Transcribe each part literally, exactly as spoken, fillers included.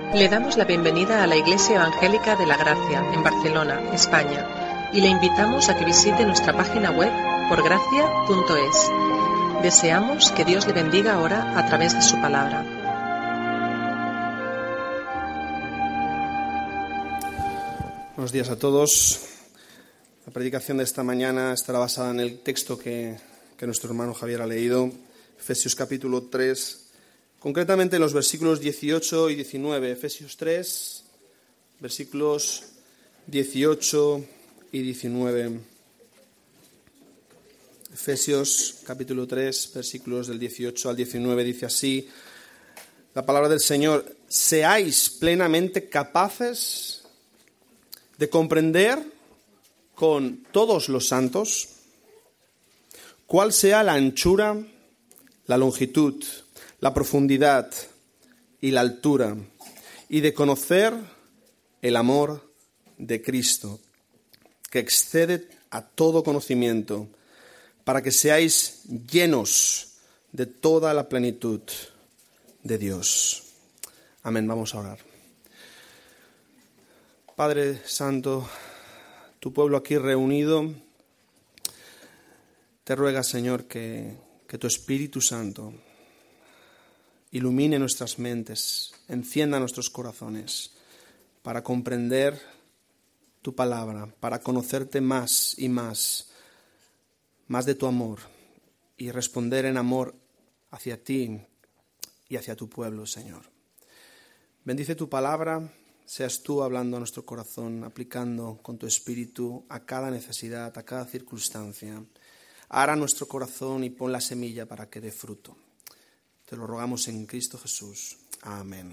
Le damos la bienvenida a la Iglesia Evangélica de la Gracia, en Barcelona, España, y le invitamos a que visite nuestra página web por gracia punto es. Deseamos que Dios le bendiga ahora a través de su palabra. Buenos días a todos. La predicación de esta mañana estará basada en el texto que, que nuestro hermano Javier ha leído, Efesios capítulo tres, concretamente en los versículos dieciocho y diecinueve. Efesios tres, versículos dieciocho y diecinueve. Efesios capítulo tres, versículos del dieciocho al diecinueve, dice así la palabra del Señor: seáis plenamente capaces de comprender con todos los santos cuál sea la anchura, la longitud, la profundidad y la altura, y de conocer el amor de Cristo, que excede a todo conocimiento, para que seáis llenos de toda la plenitud de Dios. Amén. Vamos a orar. Padre Santo, tu pueblo aquí reunido te ruega, Señor, que, que tu Espíritu Santo ilumine nuestras mentes, encienda nuestros corazones para comprender tu palabra, para conocerte más y más, más de tu amor, y responder en amor hacia ti y hacia tu pueblo, Señor. Bendice tu palabra. Seas tú hablando a nuestro corazón, aplicando con tu espíritu a cada necesidad, a cada circunstancia. Ara nuestro corazón y pon la semilla para que dé fruto. Te lo rogamos en Cristo Jesús. Amén.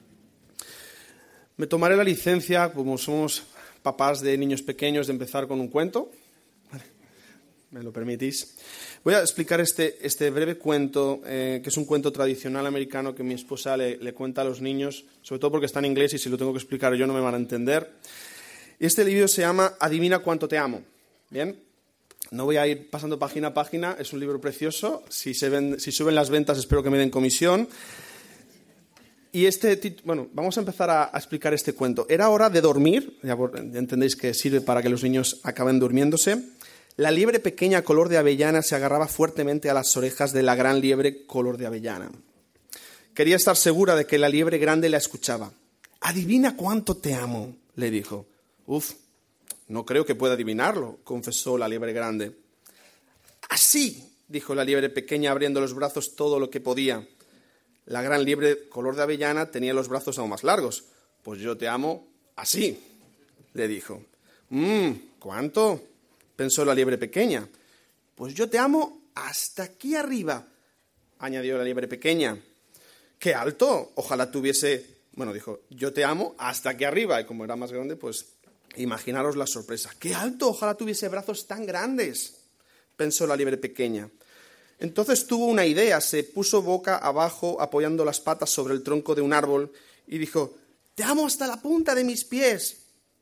Me tomaré la licencia, como somos papás de niños pequeños, de empezar con un cuento. ¿Me lo permitís? Voy a explicar este, este breve cuento, eh, que es un cuento tradicional americano que mi esposa le, le cuenta a los niños, sobre todo porque está en inglés y si lo tengo que explicar yo no me van a entender. Y este libro se llama Adivina cuánto te amo. Bien, no voy a ir pasando página a página, es un libro precioso. Si, se ven, si suben las ventas espero que me den comisión. Y este, bueno, vamos a empezar a, a explicar este cuento. Era hora de dormir, ya entendéis que sirve para que los niños acaben durmiéndose. La liebre pequeña color de avellana se agarraba fuertemente a las orejas de la gran liebre color de avellana. Quería estar segura de que la liebre grande la escuchaba. «Adivina cuánto te amo», le dijo. «Uf, no creo que pueda adivinarlo», confesó la liebre grande. «Así», dijo la liebre pequeña abriendo los brazos todo lo que podía. La gran liebre color de avellana tenía los brazos aún más largos. «Pues yo te amo así», le dijo. «Mmm, ¿cuánto?», pensó la liebre pequeña. «Pues yo te amo hasta aquí arriba», añadió la liebre pequeña. «¡Qué alto! Ojalá tuviese...» Bueno, dijo, «yo te amo hasta aquí arriba». Y como era más grande, pues imaginaros la sorpresa. «¡Qué alto! Ojalá tuviese brazos tan grandes», pensó la liebre pequeña. Entonces tuvo una idea, se puso boca abajo apoyando las patas sobre el tronco de un árbol y dijo, «te amo hasta la punta de mis pies».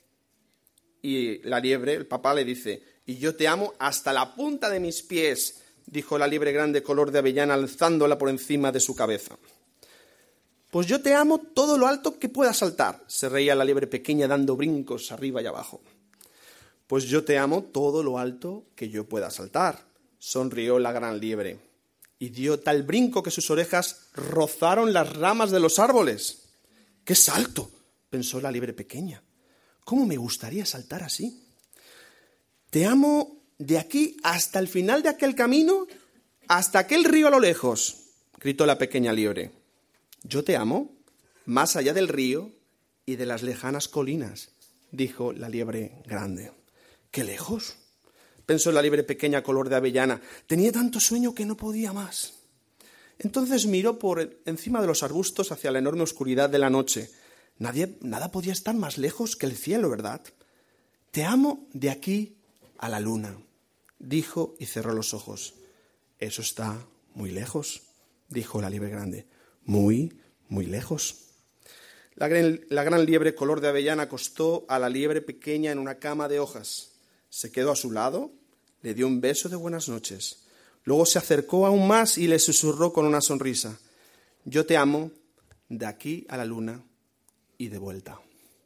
Y la liebre, el papá, le dice, «y yo te amo hasta la punta de mis pies», dijo la liebre grande color de avellana alzándola por encima de su cabeza. «Pues yo te amo todo lo alto que pueda saltar», se reía la liebre pequeña dando brincos arriba y abajo. «Pues yo te amo todo lo alto que yo pueda saltar», sonrió la gran liebre, y dio tal brinco que sus orejas rozaron las ramas de los árboles. «¡Qué salto!», pensó la liebre pequeña. «¿Cómo me gustaría saltar así? Te amo de aquí hasta el final de aquel camino, hasta aquel río a lo lejos», gritó la pequeña liebre. «Yo te amo más allá del río y de las lejanas colinas», dijo la liebre grande. «¿Qué lejos?», pensó la liebre pequeña color de avellana. Tenía tanto sueño que no podía más. Entonces miró por encima de los arbustos hacia la enorme oscuridad de la noche. Nadie, nada podía estar más lejos que el cielo, ¿verdad? «Te amo de aquí a la luna», dijo y cerró los ojos. «Eso está muy lejos», dijo la liebre grande. «Muy, muy lejos». La gran, la gran liebre color de avellana acostó a la liebre pequeña en una cama de hojas. Se quedó a su lado, le dio un beso de buenas noches. Luego se acercó aún más y le susurró con una sonrisa: «Yo te amo de aquí a la luna y de vuelta.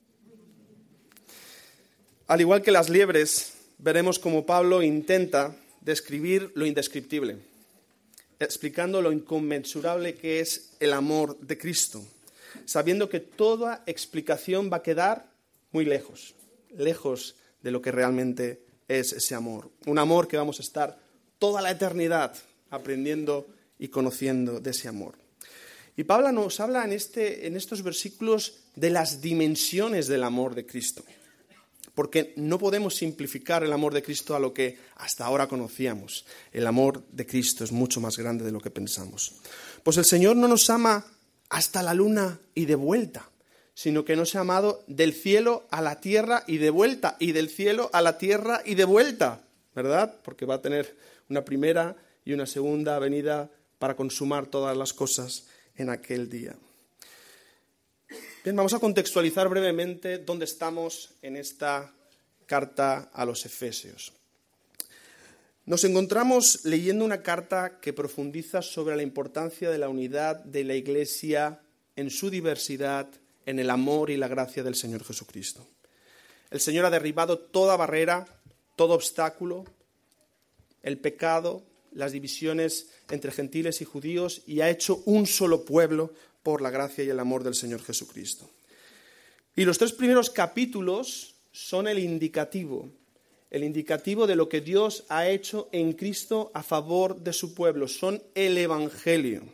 Al igual que las liebres, veremos cómo Pablo intenta describir lo indescriptible, explicando lo inconmensurable que es el amor de Cristo, sabiendo que toda explicación va a quedar muy lejos, lejos de lo que realmente es ese amor. Un amor que vamos a estar toda la eternidad aprendiendo y conociendo de ese amor. Y Pablo nos habla en, este, en estos versículos de las dimensiones del amor de Cristo, porque no podemos simplificar el amor de Cristo a lo que hasta ahora conocíamos. El amor de Cristo es mucho más grande de lo que pensamos. Pues el Señor no nos ama hasta la luna y de vuelta, sino que nos ha amado del cielo a la tierra y de vuelta, y del cielo a la tierra y de vuelta, ¿verdad? Porque va a tener una primera y una segunda venida para consumar todas las cosas en aquel día. Bien, vamos a contextualizar brevemente dónde estamos en esta carta a los Efesios. Nos encontramos leyendo una carta que profundiza sobre la importancia de la unidad de la Iglesia en su diversidad, en el amor y la gracia del Señor Jesucristo. El Señor ha derribado toda barrera, todo obstáculo, el pecado, las divisiones entre gentiles y judíos, y ha hecho un solo pueblo por la gracia y el amor del Señor Jesucristo. Y los tres primeros capítulos son el indicativo, el indicativo de lo que Dios ha hecho en Cristo a favor de su pueblo, son el Evangelio.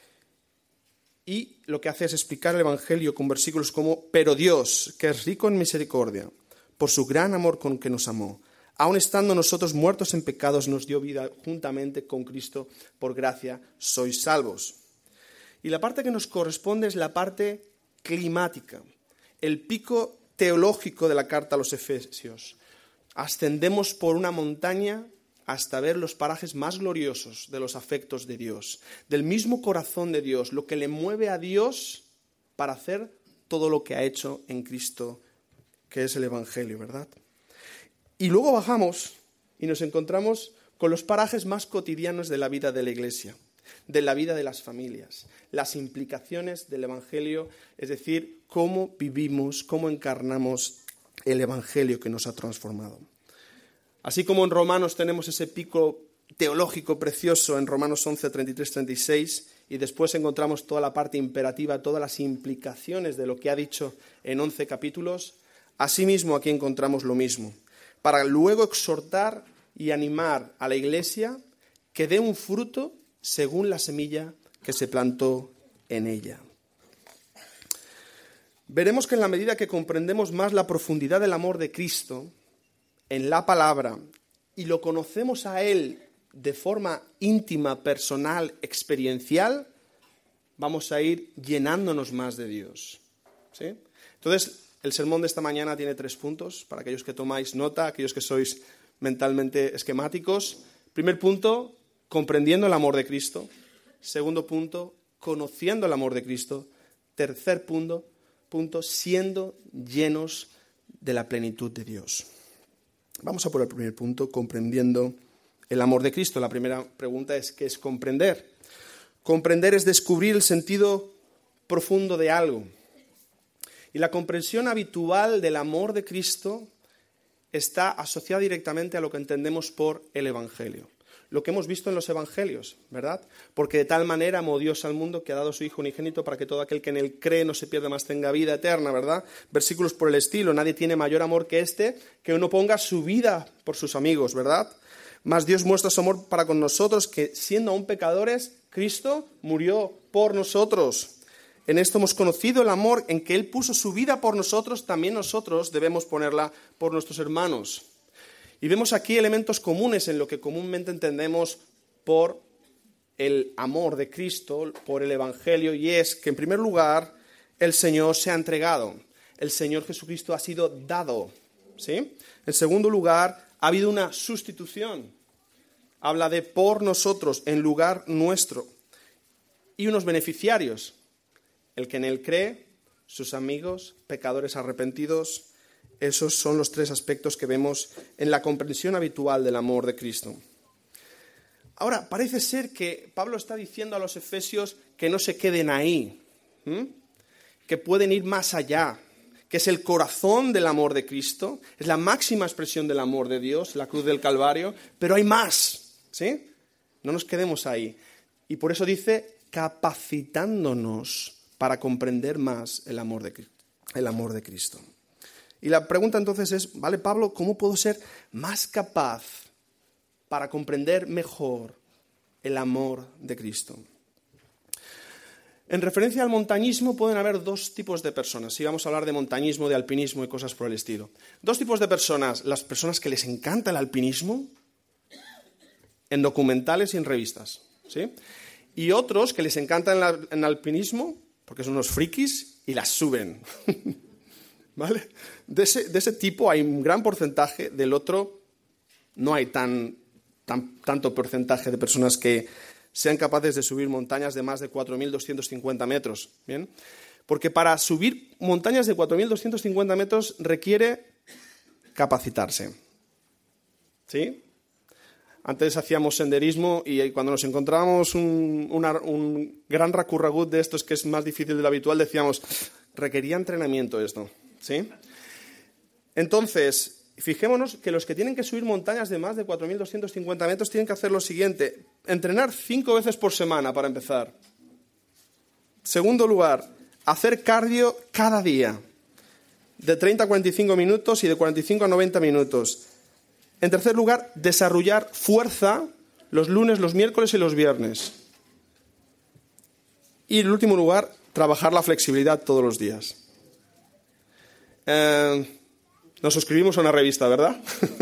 Y lo que hace es explicar el Evangelio con versículos como: pero Dios, que es rico en misericordia, por su gran amor con que nos amó, aun estando nosotros muertos en pecados, nos dio vida juntamente con Cristo, por gracia sois salvos. Y la parte que nos corresponde es la parte climática, el pico teológico de la carta a los Efesios. Ascendemos por una montaña hasta ver los parajes más gloriosos de los afectos de Dios, del mismo corazón de Dios, lo que le mueve a Dios para hacer todo lo que ha hecho en Cristo, que es el Evangelio, ¿verdad? Y luego bajamos y nos encontramos con los parajes más cotidianos de la vida de la Iglesia, de la vida de las familias, las implicaciones del Evangelio, es decir, cómo vivimos, cómo encarnamos el Evangelio que nos ha transformado. Así como en Romanos tenemos ese pico teológico precioso en Romanos once, treinta y tres, treinta y seis, y después encontramos toda la parte imperativa, todas las implicaciones de lo que ha dicho en once capítulos, asimismo aquí encontramos lo mismo, para luego exhortar y animar a la Iglesia que dé un fruto según la semilla que se plantó en ella. Veremos que en la medida que comprendemos más la profundidad del amor de Cristo en la palabra y lo conocemos a Él de forma íntima, personal, experiencial, vamos a ir llenándonos más de Dios. ¿Sí? Entonces, el sermón de esta mañana tiene tres puntos, para aquellos que tomáis nota, aquellos que sois mentalmente esquemáticos. Primer punto, comprendiendo el amor de Cristo. Segundo punto, conociendo el amor de Cristo. Tercer punto, punto, siendo llenos de la plenitud de Dios. Vamos a por el primer punto, comprendiendo el amor de Cristo. La primera pregunta es, ¿qué es comprender? Comprender es descubrir el sentido profundo de algo. Y la comprensión habitual del amor de Cristo está asociada directamente a lo que entendemos por el Evangelio. Lo que hemos visto en los Evangelios, ¿verdad? Porque de tal manera amó Dios al mundo que ha dado a su Hijo unigénito para que todo aquel que en él cree no se pierda más, tenga vida eterna, ¿verdad? Versículos por el estilo, nadie tiene mayor amor que este, que uno ponga su vida por sus amigos, ¿verdad? Mas Dios muestra su amor para con nosotros, que siendo aún pecadores, Cristo murió por nosotros. En esto hemos conocido el amor en que Él puso su vida por nosotros, también nosotros debemos ponerla por nuestros hermanos. Y vemos aquí elementos comunes en lo que comúnmente entendemos por el amor de Cristo, por el Evangelio, y es que en primer lugar el Señor se ha entregado, el Señor Jesucristo ha sido dado, ¿sí? En segundo lugar, ha habido una sustitución, habla de por nosotros, en lugar nuestro, y unos beneficiarios. El que en él cree, sus amigos, pecadores arrepentidos, esos son los tres aspectos que vemos en la comprensión habitual del amor de Cristo. Ahora, parece ser que Pablo está diciendo a los efesios que no se queden ahí, ¿Mm? que pueden ir más allá, que es el corazón del amor de Cristo, es la máxima expresión del amor de Dios, la cruz del Calvario, pero hay más, ¿sí? No nos quedemos ahí. Y por eso dice, capacitándonos para comprender más el amor de, el amor de Cristo. Y la pregunta entonces es, vale, Pablo, ¿cómo puedo ser más capaz para comprender mejor el amor de Cristo? En referencia al montañismo pueden haber dos tipos de personas. Si vamos a hablar de montañismo, de alpinismo y cosas por el estilo. Dos tipos de personas. Las personas que les encanta el alpinismo en documentales y en revistas, ¿sí? Y otros que les encanta el, el alpinismo porque son unos frikis y las suben. ¿Vale? De ese, de ese tipo hay un gran porcentaje, del otro no hay tan, tan, tanto porcentaje de personas que sean capaces de subir montañas de más de cuatro mil doscientos cincuenta metros. ¿Bien? Porque para subir montañas de cuatro mil doscientos cincuenta metros requiere capacitarse. ¿Sí? Antes hacíamos senderismo y cuando nos encontrábamos un, una, un gran recorregut de estos que es más difícil de lo habitual, decíamos, requería entrenamiento esto. ¿Sí? Entonces, fijémonos que los que tienen que subir montañas de más de cuatro mil doscientos cincuenta metros tienen que hacer lo siguiente: entrenar cinco veces por semana para empezar. Segundo lugar, hacer cardio cada día, de treinta a cuarenta y cinco minutos y de cuarenta y cinco a noventa minutos. En tercer lugar, desarrollar fuerza los lunes, los miércoles y los viernes. Y en último lugar, trabajar la flexibilidad todos los días. Eh, nos suscribimos a una revista, ¿verdad?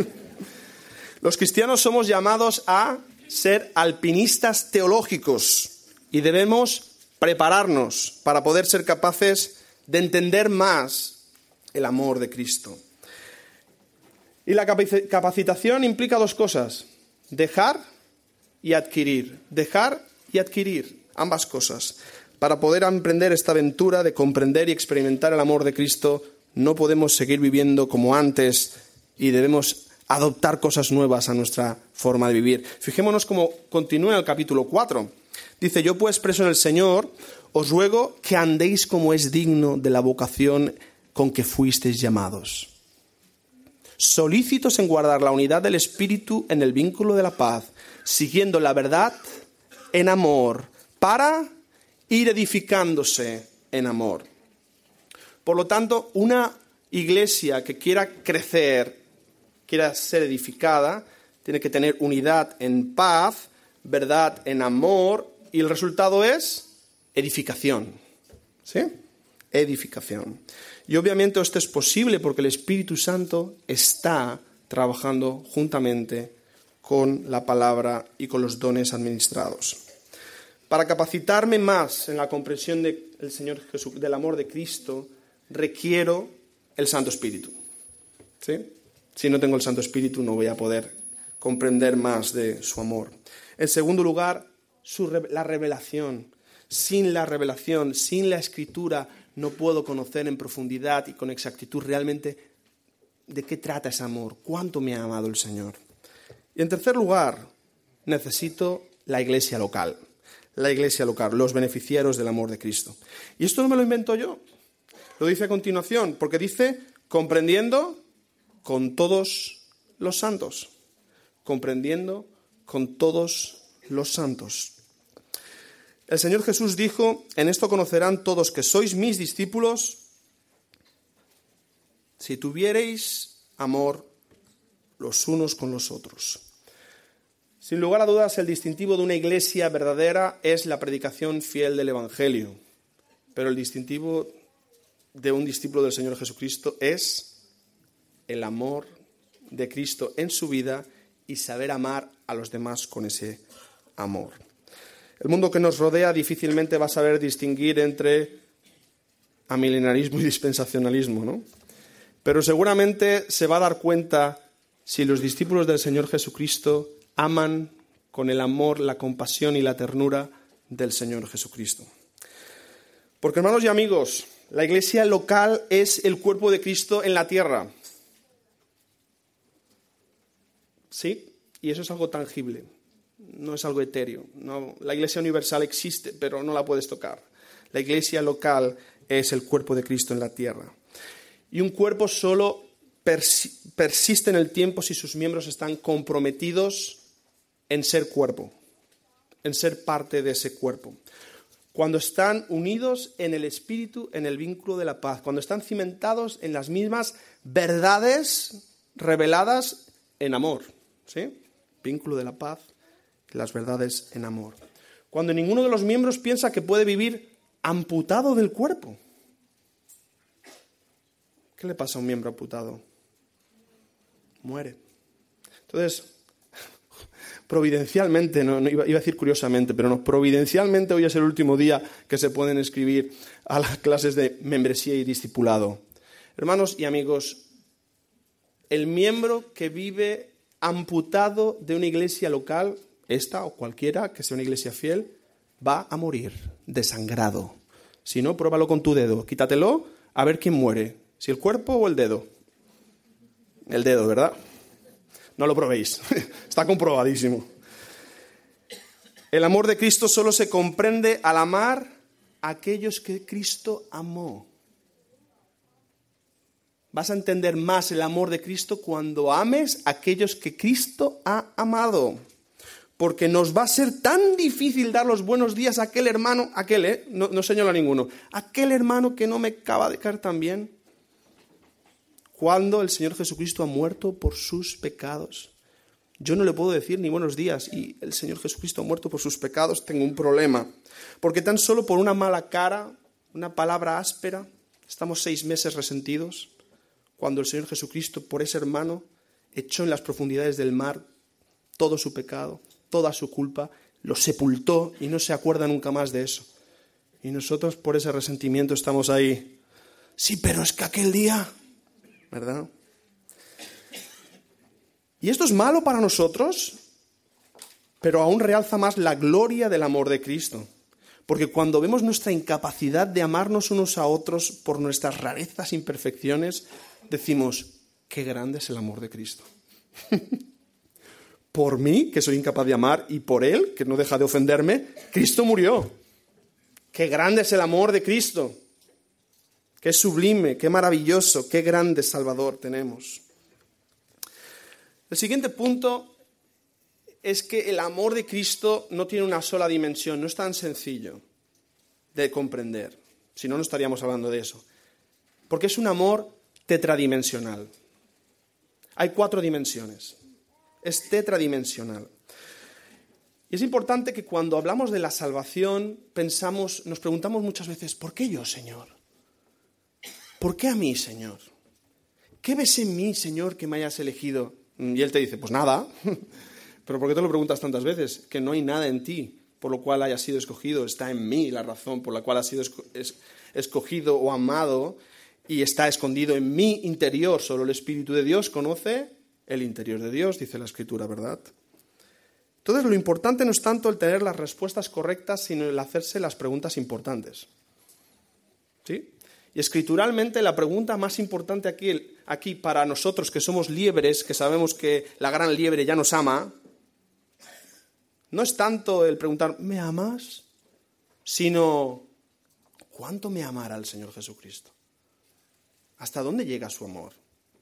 Los cristianos somos llamados a ser alpinistas teológicos y debemos prepararnos para poder ser capaces de entender más el amor de Cristo. Y la capacitación implica dos cosas: dejar y adquirir. Dejar y adquirir, ambas cosas. Para poder emprender esta aventura de comprender y experimentar el amor de Cristo, no podemos seguir viviendo como antes y debemos adoptar cosas nuevas a nuestra forma de vivir. Fijémonos cómo continúa en el capítulo cuatro. Dice, yo pues preso en el Señor, os ruego que andéis como es digno de la vocación con que fuisteis llamados. Solícitos en guardar la unidad del Espíritu en el vínculo de la paz, siguiendo la verdad en amor, para ir edificándose en amor. Por lo tanto, una iglesia que quiera crecer, quiera ser edificada, tiene que tener unidad en paz, verdad en amor, y el resultado es edificación. ¿Sí? Edificación. Y obviamente esto es posible porque el Espíritu Santo está trabajando juntamente con la palabra y con los dones administrados. Para capacitarme más en la comprensión de el Señor Jesús, del amor de Cristo, requiero el Santo Espíritu. ¿Sí? Si no tengo el Santo Espíritu no voy a poder comprender más de su amor. En segundo lugar, su, la revelación. Sin la revelación, sin la Escritura, no puedo conocer en profundidad y con exactitud realmente de qué trata ese amor, cuánto me ha amado el Señor. Y en tercer lugar, necesito la iglesia local. La iglesia local, los beneficiarios del amor de Cristo. Y esto no me lo invento yo. Lo dice a continuación, porque dice, comprendiendo con todos los santos. Comprendiendo con todos los santos. El Señor Jesús dijo, en esto conocerán todos que sois mis discípulos, si tuviereis amor los unos con los otros. Sin lugar a dudas, el distintivo de una iglesia verdadera es la predicación fiel del Evangelio. Pero el distintivo de un discípulo del Señor Jesucristo es el amor de Cristo en su vida y saber amar a los demás con ese amor. El mundo que nos rodea difícilmente va a saber distinguir entre amilenarismo y dispensacionalismo, ¿no? Pero seguramente se va a dar cuenta si los discípulos del Señor Jesucristo aman con el amor, la compasión y la ternura del Señor Jesucristo. Porque, hermanos y amigos, la iglesia local es el cuerpo de Cristo en la tierra. ¿Sí? Y eso es algo tangible, no es algo etéreo. No, la iglesia universal existe, pero no la puedes tocar. La iglesia local es el cuerpo de Cristo en la tierra. Y un cuerpo solo persi- persiste en el tiempo si sus miembros están comprometidos en ser cuerpo, en ser parte de ese cuerpo. Cuando están unidos en el espíritu, en el vínculo de la paz, cuando están cimentados en las mismas verdades reveladas en amor, ¿sí? Vínculo de la paz, las verdades en amor. Cuando ninguno de los miembros piensa que puede vivir amputado del cuerpo. ¿Qué le pasa a un miembro amputado? Muere. Entonces, providencialmente, no, no iba, iba a decir curiosamente, pero no, providencialmente hoy es el último día que se pueden inscribir a las clases de membresía y discipulado. Hermanos y amigos, el miembro que vive amputado de una iglesia local, esta o cualquiera que sea una iglesia fiel, va a morir desangrado. Si no, pruébalo con tu dedo, quítatelo a ver quién muere, si el cuerpo o el dedo. El dedo, ¿verdad? No lo probéis, está comprobadísimo. El amor de Cristo solo se comprende al amar a aquellos que Cristo amó. Vas a entender más el amor de Cristo cuando ames a aquellos que Cristo ha amado. Porque nos va a ser tan difícil dar los buenos días a aquel hermano, aquel, ¿eh? No, no señalo a ninguno, aquel hermano que no me acaba de caer tan bien. Cuando el Señor Jesucristo ha muerto por sus pecados. Yo no le puedo decir ni buenos días y el Señor Jesucristo ha muerto por sus pecados, tengo un problema. Porque tan solo por una mala cara, una palabra áspera, estamos seis meses resentidos. Cuando el Señor Jesucristo, por ese hermano, echó en las profundidades del mar todo su pecado, toda su culpa, lo sepultó y no se acuerda nunca más de eso. Y nosotros por ese resentimiento estamos ahí. Sí, pero es que aquel día, ¿verdad? Y esto es malo para nosotros, pero aún realza más la gloria del amor de Cristo. Porque cuando vemos nuestra incapacidad de amarnos unos a otros por nuestras rarezas e imperfecciones, decimos, qué grande es el amor de Cristo. Por mí, que soy incapaz de amar, y por Él, que no deja de ofenderme, Cristo murió. Qué grande es el amor de Cristo. Qué sublime, qué maravilloso, qué grande Salvador tenemos. El siguiente punto es que el amor de Cristo no tiene una sola dimensión, no es tan sencillo de comprender. Si no, no estaríamos hablando de eso. Porque es un amor tetradimensional. Hay cuatro dimensiones. Es tetradimensional. Y es importante que cuando hablamos de la salvación, pensamos, nos preguntamos muchas veces, ¿por qué yo, Señor? ¿Por qué a mí, Señor? ¿Qué ves en mí, Señor, que me hayas elegido? Y Él te dice, pues nada. ¿Pero por qué te lo preguntas tantas veces? Que no hay nada en ti por lo cual hayas sido escogido. Está en mí la razón por la cual has sido escogido o amado y está escondido en mi interior. Solo el Espíritu de Dios conoce el interior de Dios, dice la Escritura, ¿verdad? Entonces, lo importante no es tanto el tener las respuestas correctas, sino el hacerse las preguntas importantes. ¿Sí? Y escrituralmente la pregunta más importante aquí, aquí para nosotros que somos liebres, que sabemos que la gran liebre ya nos ama, no es tanto el preguntar, ¿me amas? Sino, ¿cuánto me amará el Señor Jesucristo? ¿Hasta dónde llega su amor?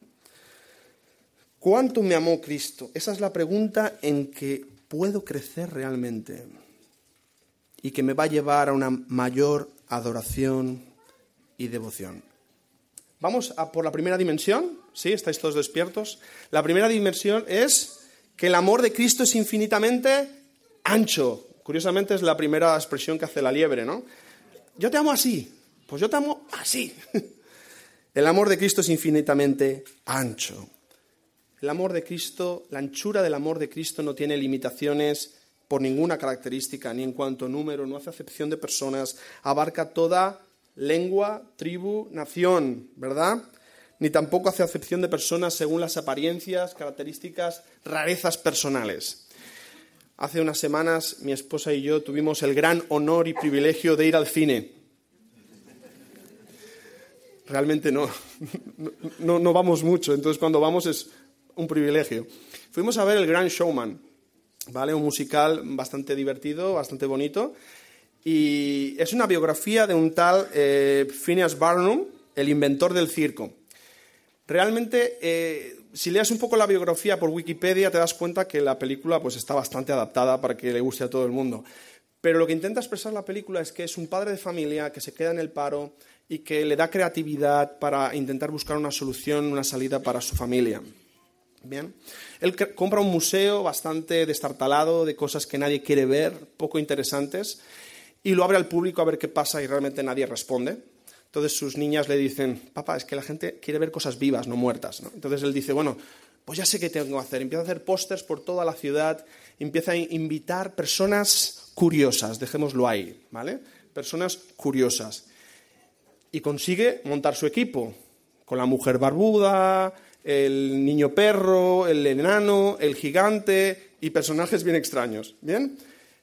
¿Cuánto me amó Cristo? Esa es la pregunta en que puedo crecer realmente y que me va a llevar a una mayor adoración y devoción. Vamos a por la primera dimensión, ¿sí? ¿Estáis todos despiertos? La primera dimensión es que el amor de Cristo es infinitamente ancho. Curiosamente es la primera expresión que hace la liebre, ¿no? Yo te amo así, pues yo te amo así. El amor de Cristo es infinitamente ancho. El amor de Cristo, la anchura del amor de Cristo no tiene limitaciones por ninguna característica, ni en cuanto a número, no hace acepción de personas, abarca toda lengua, tribu, nación, ¿verdad? Ni tampoco hace acepción de personas según las apariencias, características, rarezas personales. Hace unas semanas mi esposa y yo tuvimos el gran honor y privilegio de ir al cine. Realmente no, no, no vamos mucho, entonces cuando vamos es un privilegio. Fuimos a ver El Gran Showman, ¿vale? Un musical bastante divertido, bastante bonito. Y es una biografía de un tal eh, Phineas Barnum, el inventor del circo. Realmente, eh, si lees un poco la biografía por Wikipedia, te das cuenta que la película pues, está bastante adaptada para que le guste a todo el mundo. Pero lo que intenta expresar la película es que es un padre de familia que se queda en el paro y que le da creatividad para intentar buscar una solución, una salida para su familia. Bien. Él compra un museo bastante destartalado de cosas que nadie quiere ver, poco interesantes, y lo abre al público a ver qué pasa y realmente nadie responde. Entonces sus niñas le dicen, papá, es que la gente quiere ver cosas vivas, no muertas, ¿no? Entonces él dice, bueno, pues ya sé qué tengo que hacer. Empieza a hacer pósters por toda la ciudad, empieza a invitar personas curiosas, dejémoslo ahí, ¿vale? Personas curiosas. Y consigue montar su equipo, con la mujer barbuda, el niño perro, el enano, el gigante y personajes bien extraños, ¿bien?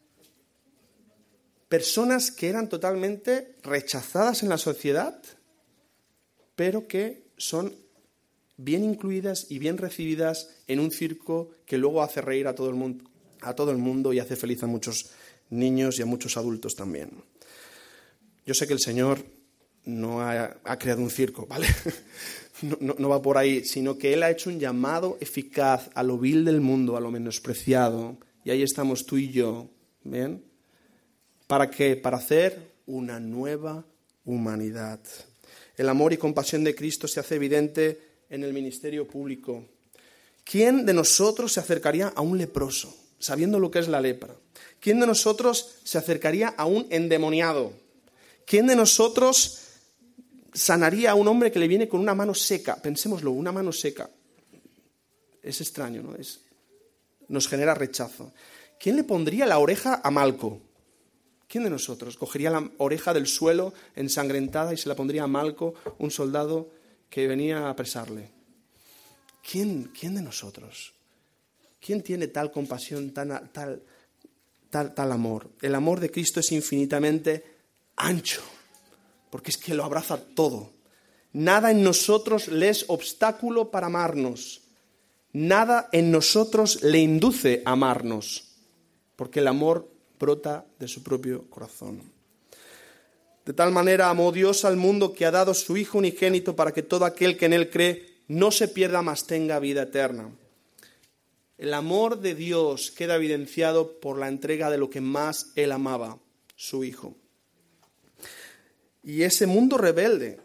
Personas que eran totalmente rechazadas en la sociedad, pero que son bien incluidas y bien recibidas en un circo que luego hace reír a todo el mundo, a todo el mundo y hace feliz a muchos niños y a muchos adultos también. Yo sé que el Señor no ha, ha creado un circo, ¿vale? No, no, no va por ahí, sino que Él ha hecho un llamado eficaz a lo vil del mundo, a lo menospreciado, y ahí estamos tú y yo, ¿bien? ¿Para qué? Para hacer una nueva humanidad. El amor y compasión de Cristo se hace evidente en el ministerio público. ¿Quién de nosotros se acercaría a un leproso, sabiendo lo que es la lepra? ¿Quién de nosotros se acercaría a un endemoniado? ¿Quién de nosotros sanaría a un hombre que le viene con una mano seca? Pensémoslo, una mano seca. Es extraño, ¿no? Es, nos genera rechazo. ¿Quién le pondría la oreja a Malco? ¿Quién de nosotros cogería la oreja del suelo ensangrentada y se la pondría a Malco, un soldado que venía a apresarle? ¿Quién, quién de nosotros? ¿Quién tiene tal compasión, tan, tal, tal, tal amor? El amor de Cristo es infinitamente ancho, porque es que lo abraza todo. Nada en nosotros le es obstáculo para amarnos. Nada en nosotros le induce a amarnos, porque el amor brota de su propio corazón. De tal manera amó Dios al mundo que ha dado su Hijo unigénito para que todo aquel que en Él cree no se pierda, mas tenga vida eterna. El amor de Dios queda evidenciado por la entrega de lo que más Él amaba, su Hijo. Y ese mundo rebelde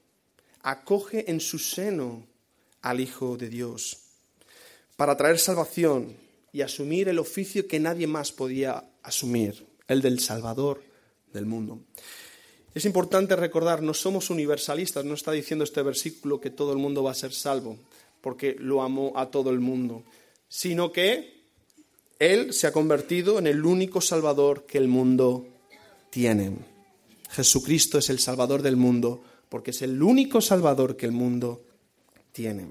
acoge en su seno al Hijo de Dios para traer salvación y asumir el oficio que nadie más podía asumir, el del Salvador del mundo. Es importante recordar, no somos universalistas, no está diciendo este versículo que todo el mundo va a ser salvo, porque lo amó a todo el mundo, sino que Él se ha convertido en el único Salvador que el mundo tiene. Jesucristo es el Salvador del mundo, porque es el único Salvador que el mundo tiene.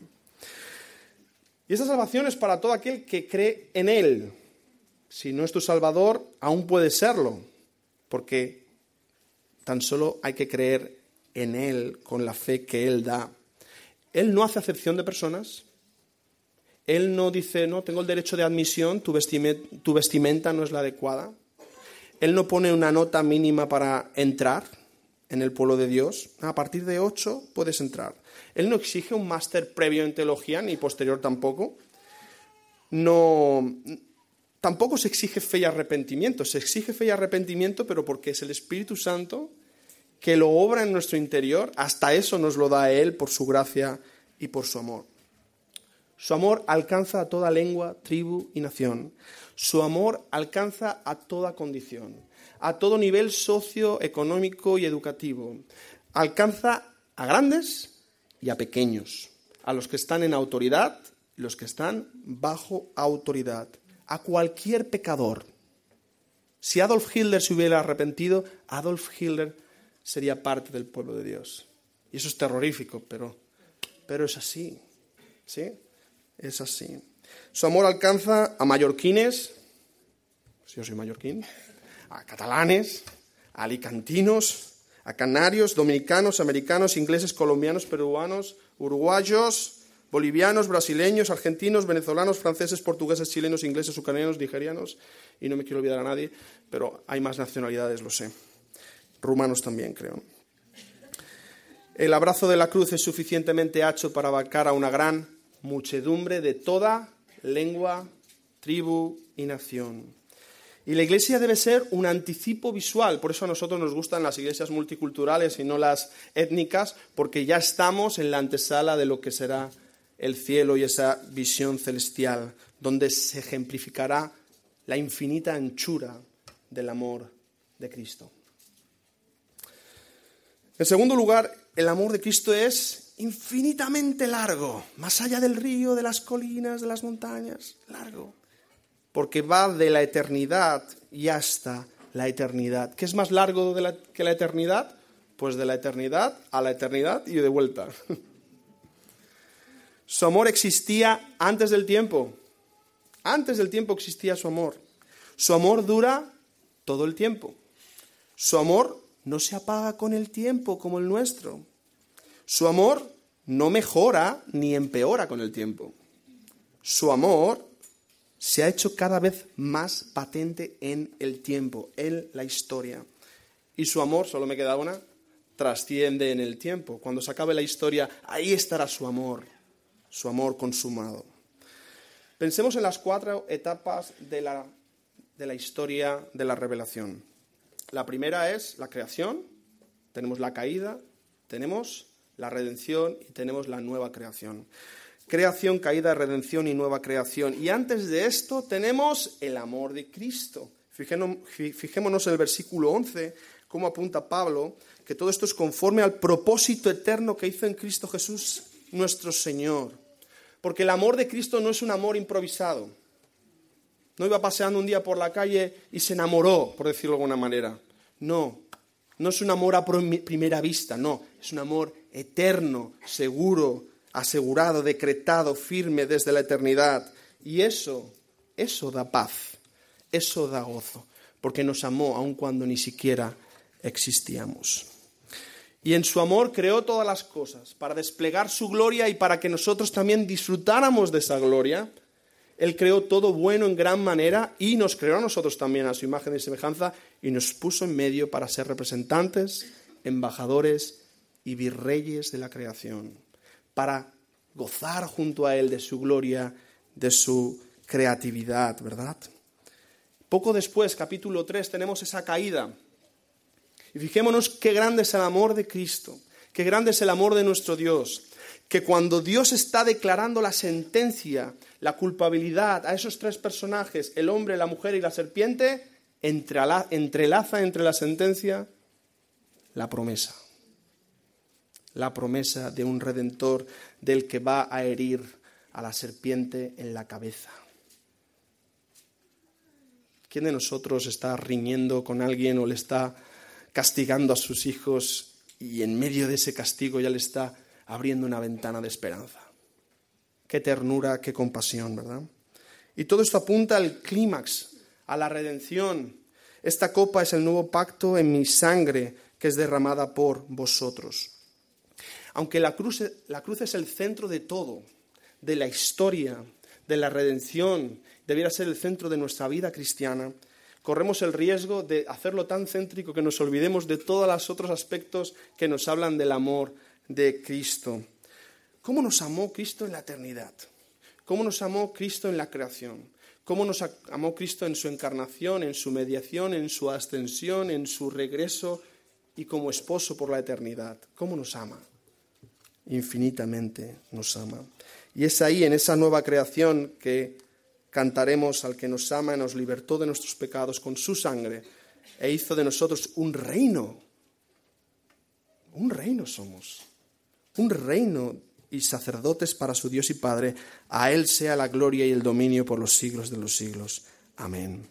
Y esa salvación es para todo aquel que cree en Él. Si no es tu Salvador, aún puede serlo, porque tan solo hay que creer en Él con la fe que Él da. Él no hace acepción de personas. Él no dice, no, tengo el derecho de admisión, tu vestimenta, tu vestimenta no es la adecuada. Él no pone una nota mínima para entrar en el pueblo de Dios. A partir de ocho puedes entrar. Él no exige un máster previo en teología, ni posterior tampoco. No, tampoco se exige fe y arrepentimiento. Se exige fe y arrepentimiento, pero porque es el Espíritu Santo que lo obra en nuestro interior. Hasta eso nos lo da Él por su gracia y por su amor. Su amor alcanza a toda lengua, tribu y nación. Su amor alcanza a toda condición, a todo nivel socioeconómico y educativo. Alcanza a grandes y a pequeños, a los que están en autoridad y los que están bajo autoridad, a cualquier pecador. Si Adolf Hitler se hubiera arrepentido, Adolf Hitler sería parte del pueblo de Dios. Y eso es terrorífico, pero, pero es así, ¿sí? Es así. Su amor alcanza a mallorquines, pues yo soy mallorquín, a catalanes, a alicantinos, a canarios, dominicanos, americanos, ingleses, colombianos, peruanos, uruguayos, bolivianos, brasileños, argentinos, venezolanos, franceses, portugueses, chilenos, ingleses, ucranianos, nigerianos, y no me quiero olvidar a nadie, pero hay más nacionalidades, lo sé. Rumanos también, creo. El abrazo de la cruz es suficientemente ancho para abarcar a una gran muchedumbre de toda lengua, tribu y nación. Y la iglesia debe ser un anticipo visual, por eso a nosotros nos gustan las iglesias multiculturales y no las étnicas, porque ya estamos en la antesala de lo que será el cielo y esa visión celestial, donde se ejemplificará la infinita anchura del amor de Cristo. En segundo lugar, el amor de Cristo es infinitamente largo, más allá del río, de las colinas, de las montañas, largo. Porque va de la eternidad y hasta la eternidad. ¿Qué es más largo de la, que la eternidad? Pues de la eternidad a la eternidad y de vuelta. Su amor existía antes del tiempo. Antes del tiempo existía su amor. Su amor dura todo el tiempo. Su amor no se apaga con el tiempo como el nuestro. Su amor no mejora ni empeora con el tiempo. Su amor se ha hecho cada vez más patente en el tiempo, en la historia. Y su amor, solo me queda una, trasciende en el tiempo. Cuando se acabe la historia, ahí estará su amor, su amor consumado. Pensemos en las cuatro etapas de la, de la historia de la revelación. La primera es la creación, tenemos la caída, tenemos la redención y tenemos la nueva creación. Creación, caída, redención y nueva creación. Y antes de esto tenemos el amor de Cristo. Fijémonos en el versículo once, cómo apunta Pablo, que todo esto es conforme al propósito eterno que hizo en Cristo Jesús nuestro Señor. Porque el amor de Cristo no es un amor improvisado. No iba paseando un día por la calle y se enamoró, por decirlo de alguna manera. No, no es un amor a primera vista, no. Es un amor eterno, seguro, asegurado, decretado, firme desde la eternidad. Y eso, eso da paz, eso da gozo, porque nos amó aun cuando ni siquiera existíamos. Y en su amor creó todas las cosas para desplegar su gloria y para que nosotros también disfrutáramos de esa gloria. Él creó todo bueno en gran manera y nos creó a nosotros también a su imagen y semejanza y nos puso en medio para ser representantes, embajadores y virreyes de la creación, para gozar junto a Él de su gloria, de su creatividad, ¿verdad? Poco después, capítulo tres, tenemos esa caída. Y fijémonos qué grande es el amor de Cristo, qué grande es el amor de nuestro Dios, que cuando Dios está declarando la sentencia, la culpabilidad a esos tres personajes, el hombre, la mujer y la serpiente, entrelaza entre la sentencia la promesa. La promesa de un Redentor del que va a herir a la serpiente en la cabeza. ¿Quién de nosotros está riñendo con alguien o le está castigando a sus hijos y en medio de ese castigo ya le está abriendo una ventana de esperanza? Qué ternura, qué compasión, ¿verdad? Y todo esto apunta al clímax, a la redención. Esta copa es el nuevo pacto en mi sangre que es derramada por vosotros. Aunque la cruz, la cruz es el centro de todo, de la historia, de la redención, debiera ser el centro de nuestra vida cristiana, corremos el riesgo de hacerlo tan céntrico que nos olvidemos de todos los otros aspectos que nos hablan del amor de Cristo. ¿Cómo nos amó Cristo en la eternidad? ¿Cómo nos amó Cristo en la creación? ¿Cómo nos amó Cristo en su encarnación, en su mediación, en su ascensión, en su regreso y como esposo por la eternidad? ¿Cómo nos ama? Infinitamente nos ama. Y es ahí, en esa nueva creación, que cantaremos al que nos ama y nos libertó de nuestros pecados con su sangre e hizo de nosotros un reino. Un reino somos. Un reino y sacerdotes para su Dios y Padre. A Él sea la gloria y el dominio por los siglos de los siglos. Amén.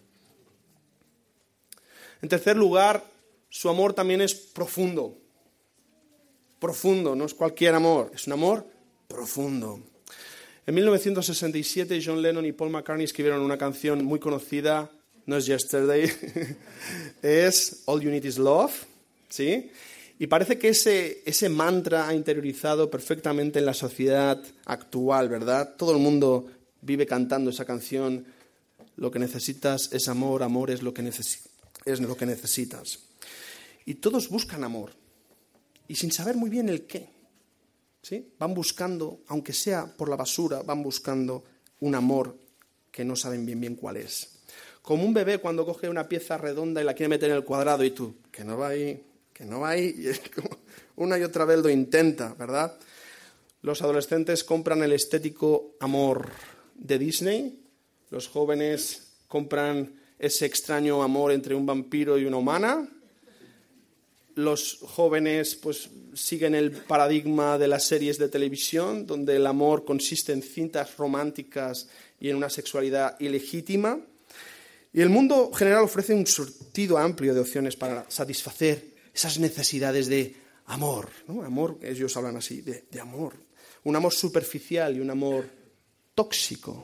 En tercer lugar, su amor también es profundo. Profundo, no es cualquier amor, es un amor profundo. En mil novecientos sesenta y siete, John Lennon y Paul McCartney escribieron una canción muy conocida, no es Yesterday, es All You Need Is Love, ¿sí? Y parece que ese, ese mantra ha interiorizado perfectamente en la sociedad actual, ¿verdad? Todo el mundo vive cantando esa canción. Lo que necesitas es amor, amor es lo que, necesi- es lo que necesitas. Y todos buscan amor. Y sin saber muy bien el qué. ¿Sí? Van buscando, aunque sea por la basura, van buscando un amor que no saben bien bien cuál es. Como un bebé cuando coge una pieza redonda y la quiere meter en el cuadrado y tú, que no va ahí, que no va ahí, y es como una y otra vez lo intenta, ¿verdad? Los adolescentes compran el estético amor de Disney, los jóvenes compran ese extraño amor entre un vampiro y una humana, los jóvenes pues siguen el paradigma de las series de televisión, donde el amor consiste en cintas románticas y en una sexualidad ilegítima. Y el mundo general ofrece un surtido amplio de opciones para satisfacer esas necesidades de amor, ¿no? Amor, ellos hablan así, de, de amor. Un amor superficial y un amor tóxico.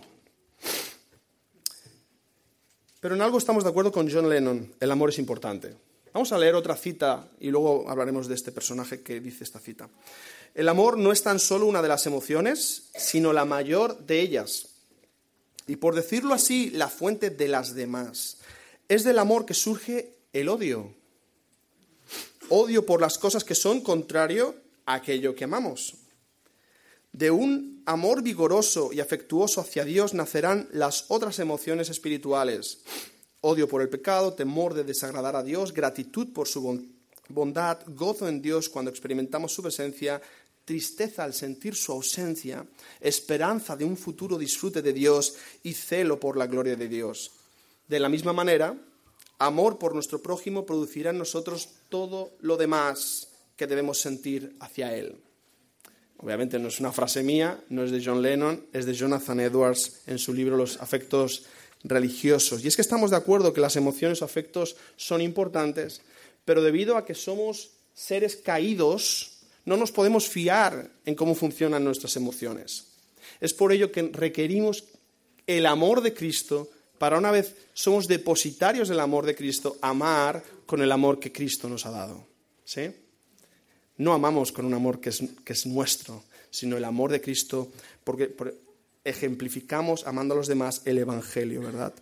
Pero en algo estamos de acuerdo con John Lennon, el amor es importante. Vamos a leer otra cita y luego hablaremos de este personaje que dice esta cita. El amor no es tan solo una de las emociones, sino la mayor de ellas. Y por decirlo así, la fuente de las demás. Es del amor que surge el odio. Odio por las cosas que son contrario a aquello que amamos. De un amor vigoroso y afectuoso hacia Dios nacerán las otras emociones espirituales. Odio por el pecado, temor de desagradar a Dios, gratitud por su bondad, gozo en Dios cuando experimentamos su presencia, tristeza al sentir su ausencia, esperanza de un futuro disfrute de Dios y celo por la gloria de Dios. De la misma manera, amor por nuestro prójimo producirá en nosotros todo lo demás que debemos sentir hacia él. Obviamente no es una frase mía, no es de John Lennon, es de Jonathan Edwards en su libro Los afectos religiosos. Y es que estamos de acuerdo que las emociones o afectos son importantes, pero debido a que somos seres caídos, no nos podemos fiar en cómo funcionan nuestras emociones. Es por ello que requerimos el amor de Cristo para, una vez somos depositarios del amor de Cristo, amar con el amor que Cristo nos ha dado. ¿Sí? No amamos con un amor que es, que es nuestro, sino el amor de Cristo, porque por, ejemplificamos, amando a los demás, el Evangelio, ¿verdad?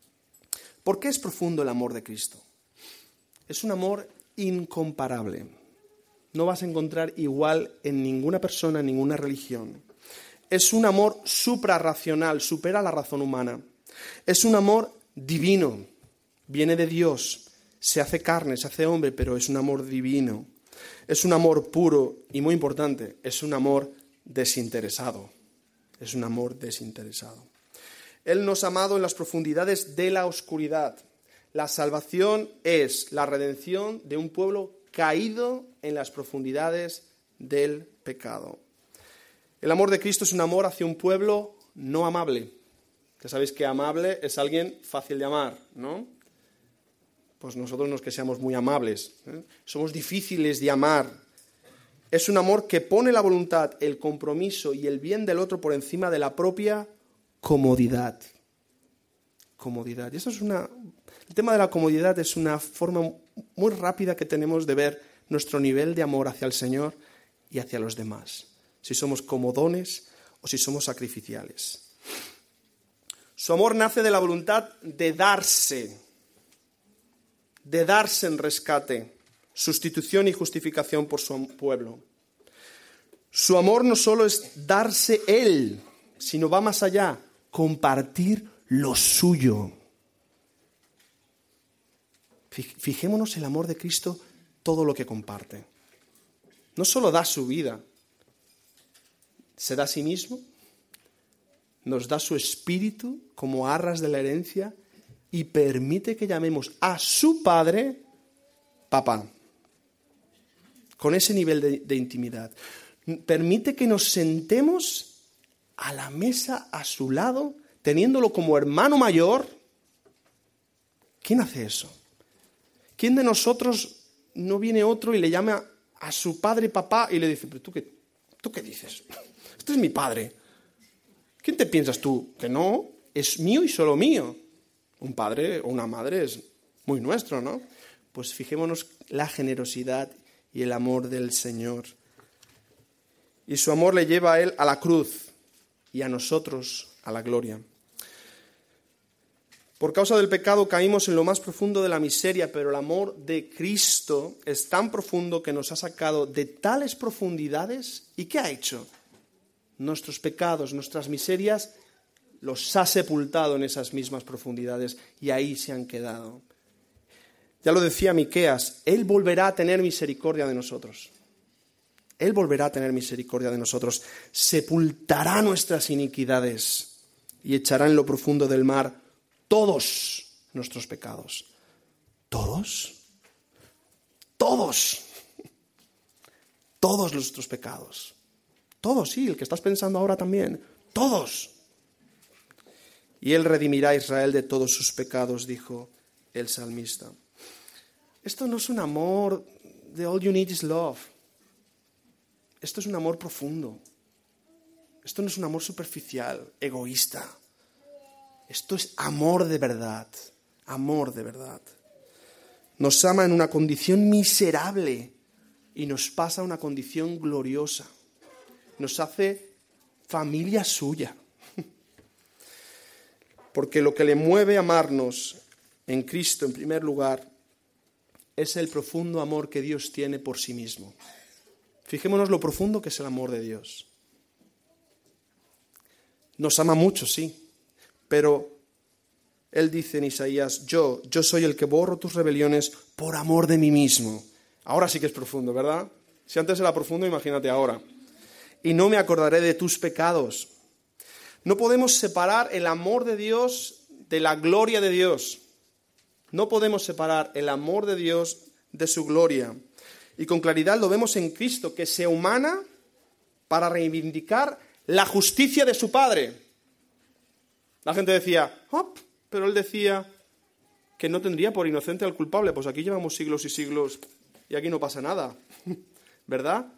¿Por qué es profundo el amor de Cristo? Es un amor incomparable. No vas a encontrar igual en ninguna persona, en ninguna religión. Es un amor suprarracional, supera la razón humana. Es un amor divino, viene de Dios, se hace carne, se hace hombre, pero es un amor divino. Es un amor puro y, muy importante, es un amor desinteresado. Es un amor desinteresado. Él nos ha amado en las profundidades de la oscuridad. La salvación es la redención de un pueblo caído en las profundidades del pecado. El amor de Cristo es un amor hacia un pueblo no amable. Ya sabéis que amable es alguien fácil de amar, ¿no? Pues nosotros no es que seamos muy amables, ¿eh? Somos difíciles de amar. Es un amor que pone la voluntad, el compromiso y el bien del otro por encima de la propia comodidad. Comodidad. Y eso es una... El tema de la comodidad es una forma muy rápida que tenemos de ver nuestro nivel de amor hacia el Señor y hacia los demás. Si somos comodones o si somos sacrificiales. Su amor nace de la voluntad de darse, de darse en rescate, sustitución y justificación por su pueblo. Su amor no solo es darse Él, sino va más allá, compartir lo suyo. Fijémonos el amor de Cristo, todo lo que comparte. No solo da su vida, se da a sí mismo, nos da su espíritu como arras de la herencia y permite que llamemos a su Padre Papá. Con ese nivel de, de intimidad. Permite que nos sentemos a la mesa a su lado, teniéndolo como hermano mayor. ¿Quién hace eso? ¿Quién de nosotros no viene otro y le llama a su padre papá y le dice, pero tú qué, tú qué dices? Este es mi padre. ¿Quién te piensas tú? Que no, es mío y solo mío. Un padre o una madre es muy nuestro, ¿no? Pues fijémonos la generosidad y el amor del Señor. Y su amor le lleva a Él a la cruz y a nosotros a la gloria. Por causa del pecado caímos en lo más profundo de la miseria, pero el amor de Cristo es tan profundo que nos ha sacado de tales profundidades. ¿Y qué ha hecho? Nuestros pecados, nuestras miserias, los ha sepultado en esas mismas profundidades y ahí se han quedado. Ya lo decía Miqueas, Él volverá a tener misericordia de nosotros. Él volverá a tener misericordia de nosotros. Sepultará nuestras iniquidades y echará en lo profundo del mar todos nuestros pecados. ¿Todos? Todos. Todos nuestros pecados. Todos, sí, el que estás pensando ahora también. Todos. Y Él redimirá a Israel de todos sus pecados, dijo el salmista. Esto no es un amor de all you need is love. Esto es un amor profundo. Esto no es un amor superficial, egoísta. Esto es amor de verdad, amor de verdad. Nos ama en una condición miserable y nos pasa a una condición gloriosa. Nos hace familia suya. Porque lo que le mueve a amarnos en Cristo, en primer lugar, es el profundo amor que Dios tiene por sí mismo. Fijémonos lo profundo que es el amor de Dios. Nos ama mucho, sí. Pero Él dice en Isaías, yo, yo soy el que borro tus rebeliones por amor de mí mismo. Ahora sí que es profundo, ¿verdad? Si antes era profundo, imagínate ahora. Y no me acordaré de tus pecados. No podemos separar el amor de Dios de la gloria de Dios. No podemos separar el amor de Dios de su gloria. Y con claridad lo vemos en Cristo, que se humana para reivindicar la justicia de su Padre. La gente decía, oh, pero Él decía que no tendría por inocente al culpable. Pues aquí llevamos siglos y siglos y aquí no pasa nada, ¿verdad?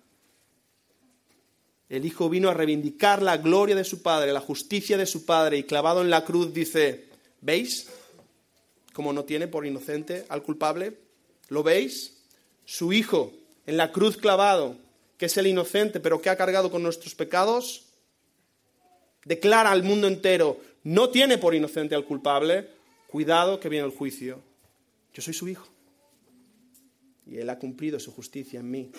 El Hijo vino a reivindicar la gloria de su Padre, la justicia de su Padre, y clavado en la cruz dice, ¿veis cómo no tiene por inocente al culpable? ¿Lo veis? Su Hijo en la cruz clavado, que es el inocente, pero que ha cargado con nuestros pecados, declara al mundo entero, no tiene por inocente al culpable, cuidado que viene el juicio. Yo soy su Hijo y Él ha cumplido su justicia en mí.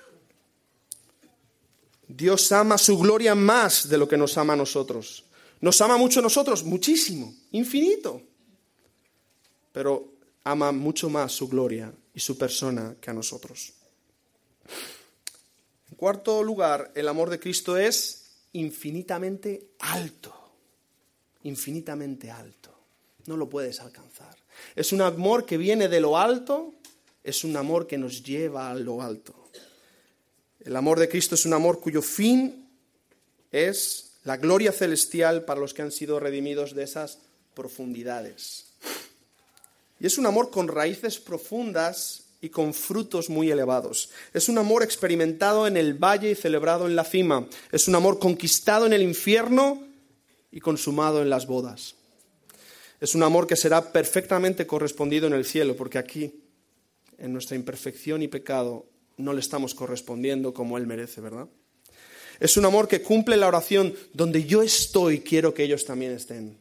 Dios ama su gloria más de lo que nos ama a nosotros. Nos ama mucho a nosotros, muchísimo, infinito. Pero ama mucho más su gloria y su persona que a nosotros. En cuarto lugar, el amor de Cristo es infinitamente alto. Infinitamente alto. No lo puedes alcanzar. Es un amor que viene de lo alto, es un amor que nos lleva a lo alto. El amor de Cristo es un amor cuyo fin es la gloria celestial para los que han sido redimidos de esas profundidades. Y es un amor con raíces profundas y con frutos muy elevados. Es un amor experimentado en el valle y celebrado en la cima. Es un amor conquistado en el infierno y consumado en las bodas. Es un amor que será perfectamente correspondido en el cielo, porque aquí, en nuestra imperfección y pecado, no le estamos correspondiendo como Él merece, ¿verdad? Es un amor que cumple la oración, donde yo estoy, quiero que ellos también estén.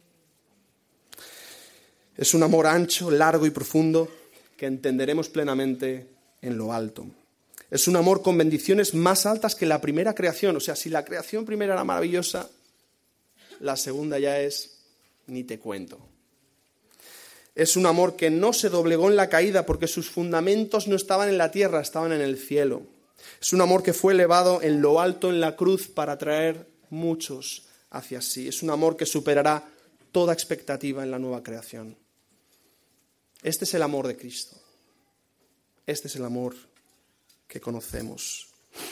Es un amor ancho, largo y profundo, que entenderemos plenamente en lo alto. Es un amor con bendiciones más altas que la primera creación. O sea, si la creación primera era maravillosa, la segunda ya es, ni te cuento. Es un amor que no se doblegó en la caída porque sus fundamentos no estaban en la tierra, estaban en el cielo. Es un amor que fue elevado en lo alto en la cruz para traer muchos hacia sí. Es un amor que superará toda expectativa en la nueva creación. Este es el amor de Cristo. Este es el amor que conocemos.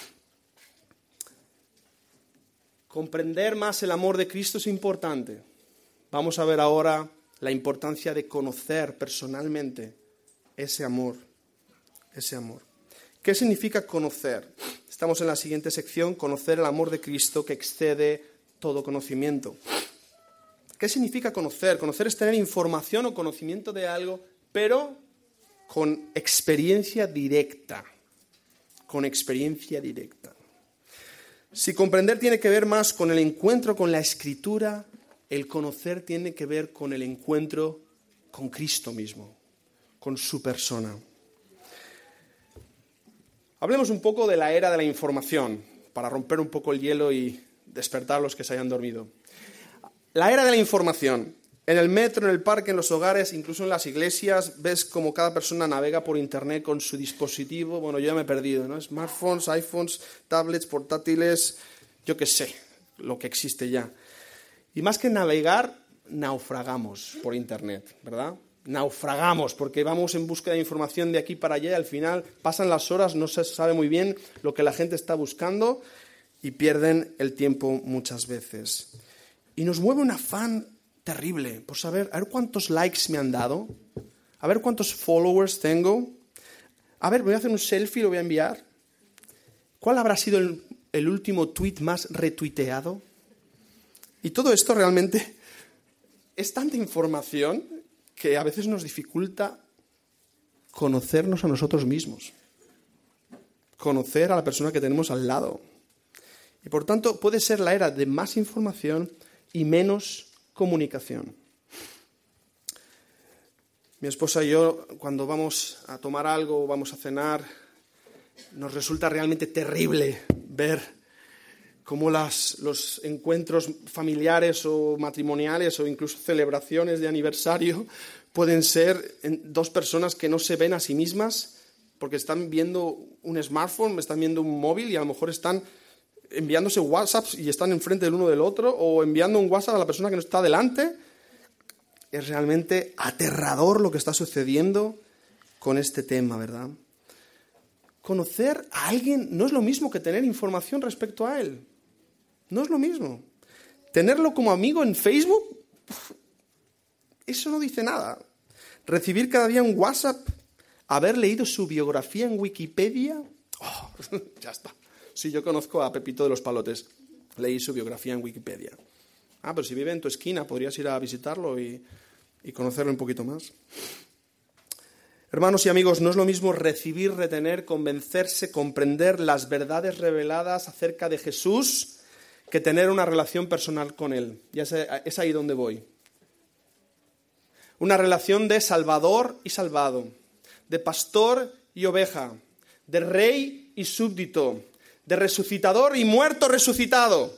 Comprender más el amor de Cristo es importante. Vamos a ver ahora la importancia de conocer personalmente ese amor. Ese amor. ¿Qué significa conocer? Estamos en la siguiente sección, conocer el amor de Cristo que excede todo conocimiento. ¿Qué significa conocer? Conocer es tener información o conocimiento de algo, pero con experiencia directa. con experiencia directa. Si comprender tiene que ver más con el encuentro con la Escritura, el conocer tiene que ver con el encuentro con Cristo mismo, con su persona. Hablemos un poco de la era de la información, para romper un poco el hielo y despertar a los que se hayan dormido. La era de la información. En el metro, en el parque, en los hogares, incluso en las iglesias, ves como cada persona navega por internet con su dispositivo. Bueno, yo ya me he perdido, ¿no? Smartphones, iPhones, tablets, portátiles, yo qué sé, lo que existe ya. Y más que navegar, naufragamos por internet, ¿verdad? Naufragamos porque vamos en búsqueda de información de aquí para allá y al final pasan las horas, no se sabe muy bien lo que la gente está buscando y pierden el tiempo muchas veces. Y nos mueve un afán terrible por saber, a ver cuántos likes me han dado, a ver cuántos followers tengo, a ver, voy a hacer un selfie y lo voy a enviar. ¿Cuál habrá sido el, el último tweet más retuiteado? Y todo esto realmente es tanta información que a veces nos dificulta conocernos a nosotros mismos, conocer a la persona que tenemos al lado. Y por tanto puede ser la era de más información y menos comunicación. Mi esposa y yo, cuando vamos a tomar algo o vamos a cenar, nos resulta realmente terrible ver cómo las, los encuentros familiares o matrimoniales o incluso celebraciones de aniversario pueden ser en dos personas que no se ven a sí mismas porque están viendo un smartphone, están viendo un móvil y a lo mejor están enviándose WhatsApps y están enfrente del uno del otro o enviando un WhatsApp a la persona que no está delante. Es realmente aterrador lo que está sucediendo con este tema, ¿verdad? Conocer a alguien no es lo mismo que tener información respecto a él. No es lo mismo. Tenerlo como amigo en Facebook, eso no dice nada. Recibir cada día un WhatsApp, haber leído su biografía en Wikipedia, oh, ya está. Sí, yo conozco a Pepito de los Palotes. Leí su biografía en Wikipedia. Ah, pero si vive en tu esquina, podrías ir a visitarlo y, y conocerlo un poquito más. Hermanos y amigos, no es lo mismo recibir, retener, convencerse, comprender las verdades reveladas acerca de Jesús que tener una relación personal con Él. Y es, es ahí donde voy. Una relación de salvador y salvado, de pastor y oveja, de rey y súbdito, de resucitador y muerto resucitado.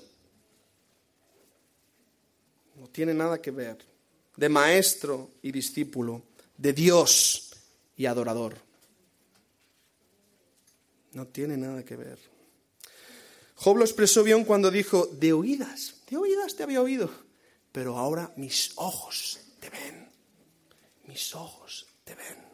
No tiene nada que ver. De maestro y discípulo, de Dios y adorador. No tiene nada que ver. Job lo expresó bien cuando dijo, de oídas, de oídas te había oído, pero ahora mis ojos te ven. Mis ojos te ven.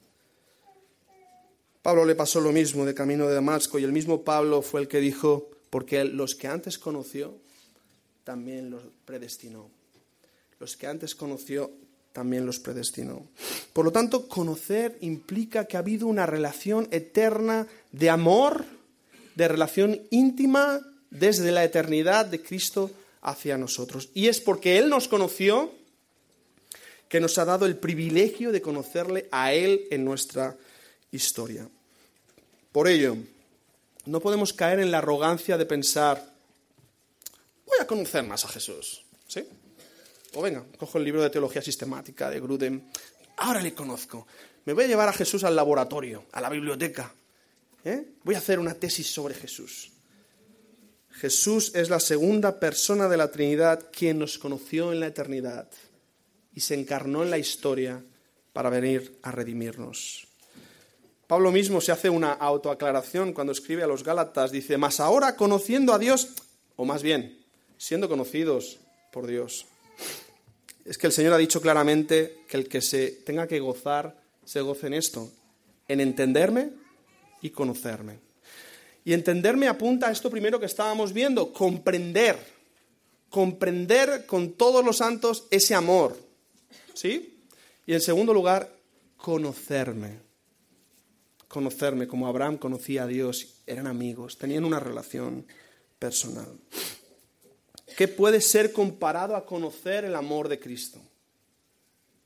Pablo le pasó lo mismo de camino de Damasco y el mismo Pablo fue el que dijo, porque los que antes conoció, también los predestinó. Los que antes conoció, también los predestinó. Por lo tanto, conocer implica que ha habido una relación eterna de amor, de relación íntima desde la eternidad de Cristo hacia nosotros. Y es porque Él nos conoció que nos ha dado el privilegio de conocerle a Él en nuestra historia. Por ello, no podemos caer en la arrogancia de pensar, voy a conocer más a Jesús, ¿sí? O venga, cojo el libro de Teología Sistemática de Grudem, ahora le conozco, me voy a llevar a Jesús al laboratorio, a la biblioteca, ¿eh? Voy a hacer una tesis sobre Jesús. Jesús es la segunda persona de la Trinidad quien nos conoció en la eternidad y se encarnó en la historia para venir a redimirnos. Pablo mismo se hace una autoaclaración cuando escribe a los Gálatas, dice, mas ahora conociendo a Dios, o más bien, siendo conocidos por Dios. Es que el Señor ha dicho claramente que el que se tenga que gozar, se goce en esto, en entenderme y conocerme. Y entenderme apunta a esto primero que estábamos viendo, comprender, comprender con todos los santos ese amor, ¿sí? Y en segundo lugar, conocerme. Conocerme como Abraham conocía a Dios, eran amigos, tenían una relación personal. ¿Qué puede ser comparado a conocer el amor de Cristo?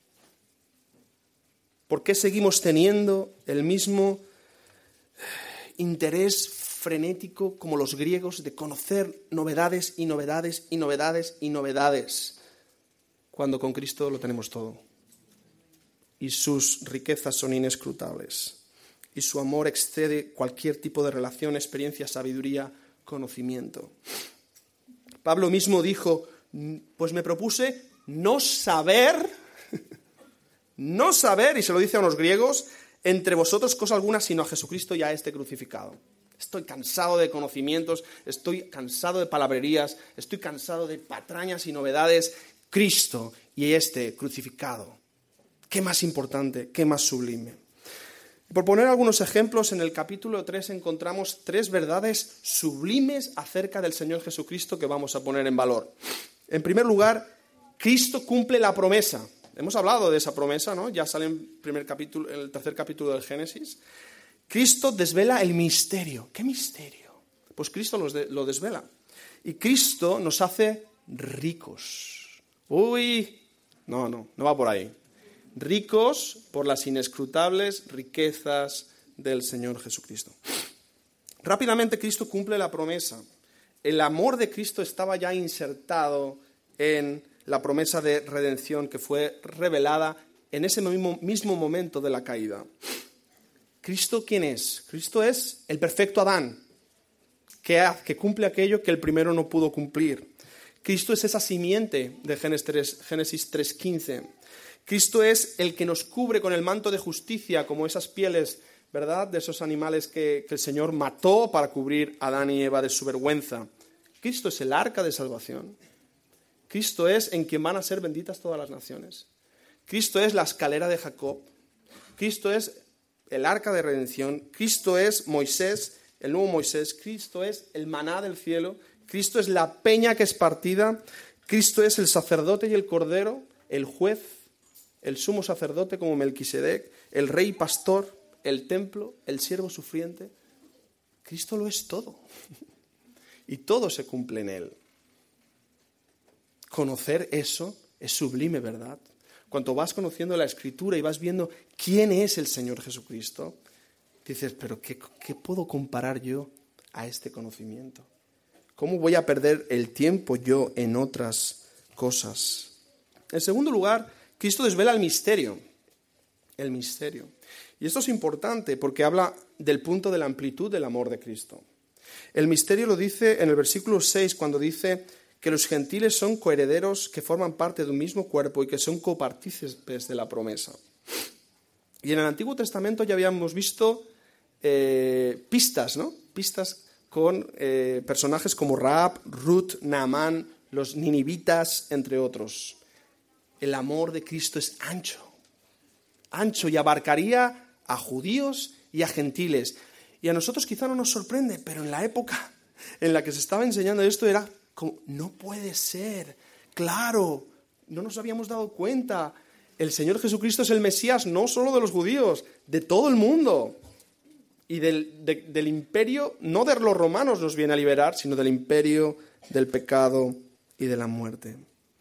¿Por qué seguimos teniendo el mismo interés frenético como los griegos de conocer novedades y novedades y novedades y novedades, cuando con Cristo lo tenemos todo. Y sus riquezas son inescrutables. Y su amor excede cualquier tipo de relación, experiencia, sabiduría, conocimiento. Pablo mismo dijo, pues me propuse no saber, no saber, y se lo dice a unos griegos, entre vosotros cosa alguna sino a Jesucristo y a este crucificado. Estoy cansado de conocimientos, estoy cansado de palabrerías, estoy cansado de patrañas y novedades. Cristo y este crucificado. ¿Qué más importante? ¿Qué más sublime? Por poner algunos ejemplos, en el capítulo tres encontramos tres verdades sublimes acerca del Señor Jesucristo que vamos a poner en valor. En primer lugar, Cristo cumple la promesa. Hemos hablado de esa promesa, ¿no? Ya sale en, primer capítulo, en el tercer capítulo del Génesis. Cristo desvela el misterio. ¿Qué misterio? Pues Cristo lo desvela. Y Cristo nos hace ricos. Uy, no, no, no va por ahí. Ricos por las inescrutables riquezas del Señor Jesucristo. Rápidamente Cristo cumple la promesa. El amor de Cristo estaba ya insertado en la promesa de redención que fue revelada en ese mismo, mismo momento de la caída. ¿Cristo quién es? Cristo es el perfecto Adán, que, que cumple aquello que el primero no pudo cumplir. Cristo es esa simiente de Génesis tres quince. Cristo es el que nos cubre con el manto de justicia, como esas pieles, ¿verdad?, de esos animales que, que el Señor mató para cubrir a Adán y Eva de su vergüenza. Cristo es el arca de salvación. Cristo es en quien van a ser benditas todas las naciones. Cristo es la escalera de Jacob. Cristo es el arca de redención. Cristo es Moisés, el nuevo Moisés. Cristo es el maná del cielo. Cristo es la peña que es partida. Cristo es el sacerdote y el cordero, el juez, el sumo sacerdote como Melquisedec, el rey pastor, el templo, el siervo sufriente. Cristo lo es todo. Y todo se cumple en él. Conocer eso es sublime, ¿verdad? Cuando vas conociendo la Escritura y vas viendo quién es el Señor Jesucristo, dices, pero ¿qué, qué puedo comparar yo a este conocimiento? ¿Cómo voy a perder el tiempo yo en otras cosas? En segundo lugar, Cristo desvela el misterio. El misterio. Y esto es importante porque habla del punto de la amplitud del amor de Cristo. El misterio lo dice en el versículo seis, cuando dice que los gentiles son coherederos que forman parte de un mismo cuerpo y que son copartícipes de la promesa. Y en el Antiguo Testamento ya habíamos visto eh, pistas, ¿no? Pistas con eh, personajes como Rahab, Ruth, Naamán, los ninivitas, entre otros. El amor de Cristo es ancho, ancho y abarcaría a judíos y a gentiles. Y a nosotros quizá no nos sorprende, pero en la época en la que se estaba enseñando esto era como, no puede ser, claro, no nos habíamos dado cuenta. El Señor Jesucristo es el Mesías no solo de los judíos, de todo el mundo. Y del, de, del imperio, no de los romanos nos viene a liberar, sino del imperio del pecado y de la muerte.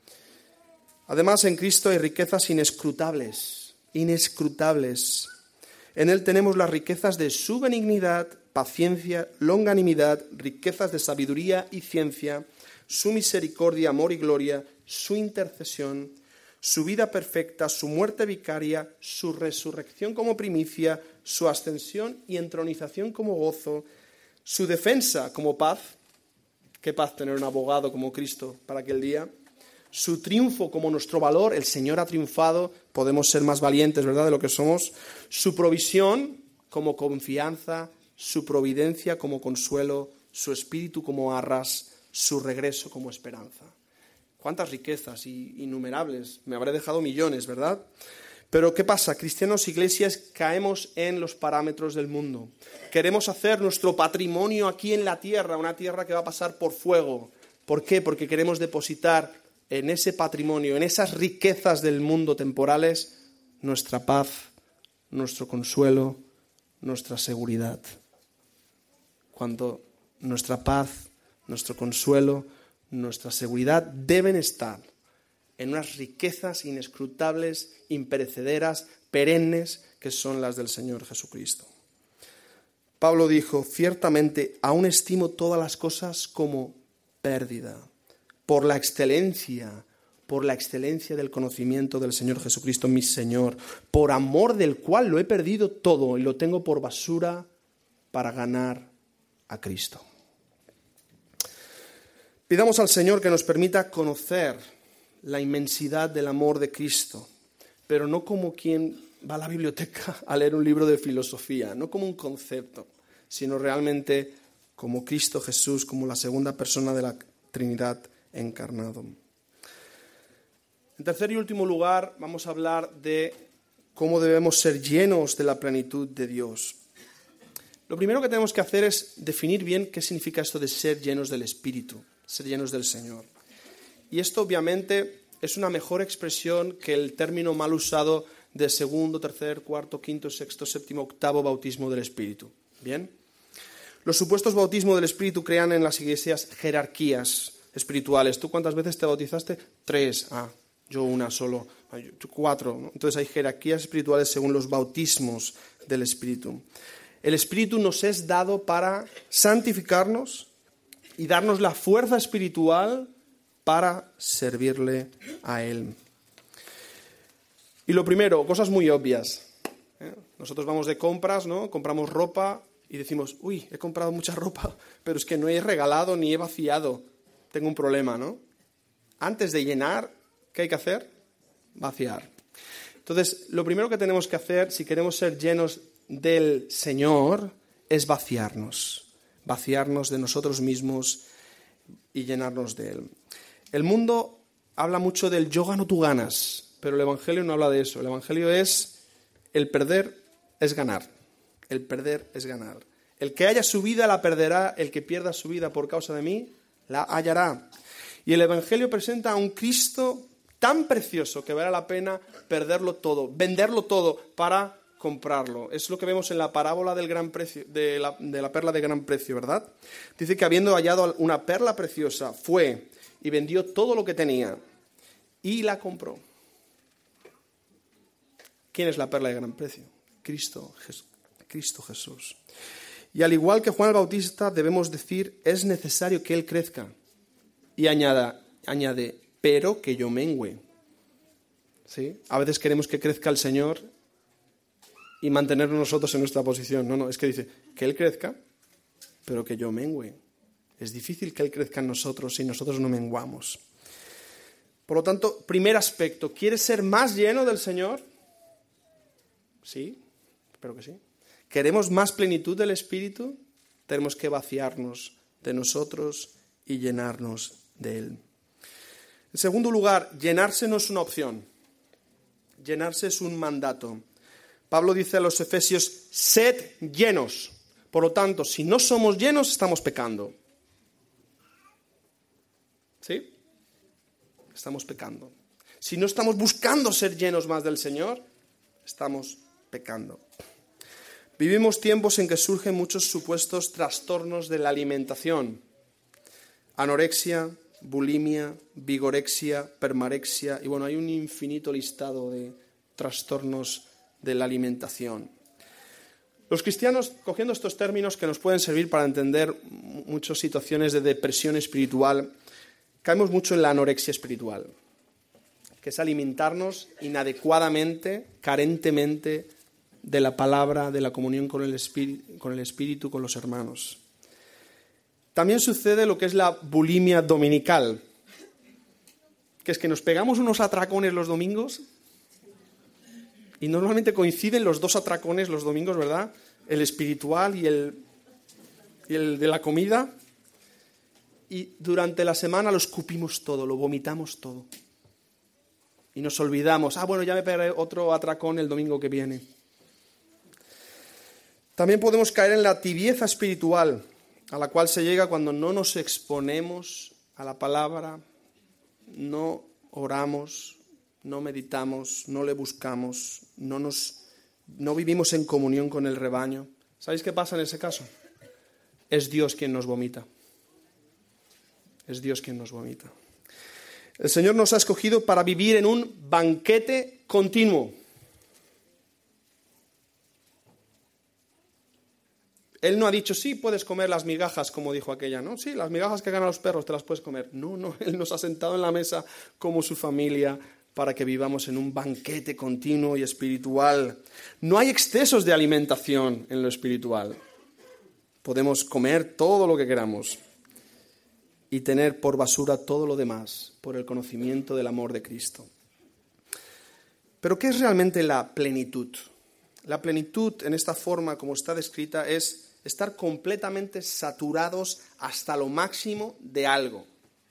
Además, en Cristo hay riquezas inescrutables, inescrutables. En Él tenemos las riquezas de su benignidad, paciencia, longanimidad, riquezas de sabiduría y ciencia, su misericordia, amor y gloria, su intercesión, su vida perfecta, su muerte vicaria, su resurrección como primicia, su ascensión y entronización como gozo, su defensa como paz. Qué paz tener un abogado como Cristo para aquel día. Su triunfo como nuestro valor, el Señor ha triunfado, podemos ser más valientes, ¿verdad?, de lo que somos. Su provisión como confianza, su providencia como consuelo, su espíritu como arras, su regreso como esperanza. Cuántas riquezas innumerables, me habré dejado millones, ¿verdad? Pero ¿qué pasa? Cristianos, iglesias, caemos en los parámetros del mundo. Queremos hacer nuestro patrimonio aquí en la tierra, una tierra que va a pasar por fuego. ¿Por qué? Porque queremos depositar en ese patrimonio, en esas riquezas del mundo temporales, nuestra paz, nuestro consuelo, nuestra seguridad. Cuando nuestra paz, nuestro consuelo, nuestra seguridad deben estar en unas riquezas inescrutables, imperecederas, perennes, que son las del Señor Jesucristo. Pablo dijo, ciertamente aún estimo todas las cosas como pérdida, por la excelencia, por la excelencia del conocimiento del Señor Jesucristo, mi Señor, por amor del cual lo he perdido todo y lo tengo por basura para ganar a Cristo. Pidamos al Señor que nos permita conocer la inmensidad del amor de Cristo, pero no como quien va a la biblioteca a leer un libro de filosofía, no como un concepto, sino realmente como Cristo Jesús, como la segunda persona de la Trinidad encarnado. En tercer y último lugar, vamos a hablar de cómo debemos ser llenos de la plenitud de Dios. Lo primero que tenemos que hacer es definir bien qué significa esto de ser llenos del Espíritu, ser llenos del Señor. Y esto obviamente es una mejor expresión que el término mal usado de segundo, tercer, cuarto, quinto, sexto, séptimo, octavo bautismo del Espíritu. ¿Bien? Los supuestos bautismos del Espíritu crean en las iglesias jerarquías espirituales. ¿Tú cuántas veces te bautizaste? Tres. Ah, yo una solo. Yo cuatro. ¿No? Entonces hay jerarquías espirituales según los bautismos del Espíritu. El Espíritu nos es dado para santificarnos y darnos la fuerza espiritual para servirle a Él. Y lo primero, cosas muy obvias. ¿Eh? Nosotros vamos de compras, ¿no? Compramos ropa y decimos, uy, he comprado mucha ropa, pero es que no he regalado ni he vaciado. Tengo un problema, ¿no? Antes de llenar, ¿qué hay que hacer? Vaciar. Entonces, lo primero que tenemos que hacer, si queremos ser llenos del Señor, es vaciarnos. Vaciarnos de nosotros mismos y llenarnos de Él. El mundo habla mucho del yo gano, tú ganas, pero el Evangelio no habla de eso. El Evangelio es el perder es ganar. El perder es ganar. El que haya su vida la perderá, el que pierda su vida por causa de mí la hallará. Y el Evangelio presenta a un Cristo tan precioso que vale la pena perderlo todo, venderlo todo para comprarlo. Es lo que vemos en la parábola del gran precio, de la, de la perla de gran precio, ¿verdad? Dice que habiendo hallado una perla preciosa, fue y vendió todo lo que tenía y la compró. ¿Quién es la perla de gran precio? Cristo, Jes- Cristo Jesús. Y al igual que Juan el Bautista, debemos decir, es necesario que Él crezca. Y añada, añade, pero que yo mengüe. ¿Sí? A veces queremos que crezca el Señor y mantenernos nosotros en nuestra posición. No, no, es que dice, que Él crezca, pero que yo mengüe. Es difícil que Él crezca en nosotros si nosotros no menguamos. Por lo tanto, primer aspecto, ¿quieres ser más lleno del Señor? Sí, espero que sí. ¿Queremos más plenitud del Espíritu? Tenemos que vaciarnos de nosotros y llenarnos de Él. En segundo lugar, llenarse no es una opción. Llenarse es un mandato. Pablo dice a los Efesios, sed llenos. Por lo tanto, si no somos llenos, estamos pecando. ¿Sí? Estamos pecando. Si no estamos buscando ser llenos más del Señor, estamos pecando. Vivimos tiempos en que surgen muchos supuestos trastornos de la alimentación. Anorexia, bulimia, vigorexia, permarexia, y bueno, hay un infinito listado de trastornos de la alimentación. Los cristianos, cogiendo estos términos que nos pueden servir para entender muchas situaciones de depresión espiritual, caemos mucho en la anorexia espiritual, que es alimentarnos inadecuadamente, carentemente de la palabra, de la comunión con el espíritu, con el espíritu, con los hermanos. También sucede lo que es la bulimia dominical, que es que nos pegamos unos atracones los domingos y normalmente coinciden los dos atracones los domingos, ¿verdad? El espiritual y el, y el de la comida. Y durante la semana lo escupimos todo, lo vomitamos todo. Y nos olvidamos, ah, bueno, ya me pegaré otro atracón el domingo que viene. También podemos caer en la tibieza espiritual, a la cual se llega cuando no nos exponemos a la palabra, no oramos, no meditamos, no le buscamos, no, nos, no vivimos en comunión con el rebaño. ¿Sabéis qué pasa en ese caso? Es Dios quien nos vomita. Es Dios quien nos vomita. El Señor nos ha escogido para vivir en un banquete continuo. Él no ha dicho, sí, puedes comer las migajas, como dijo aquella, ¿no? Sí, las migajas que ganan los perros te las puedes comer. No, no, Él nos ha sentado en la mesa como su familia para que vivamos en un banquete continuo y espiritual. No hay excesos de alimentación en lo espiritual. Podemos comer todo lo que queramos y tener por basura todo lo demás por el conocimiento del amor de Cristo. Pero ¿qué es realmente la plenitud? La plenitud en esta forma como está descrita es estar completamente saturados hasta lo máximo de algo.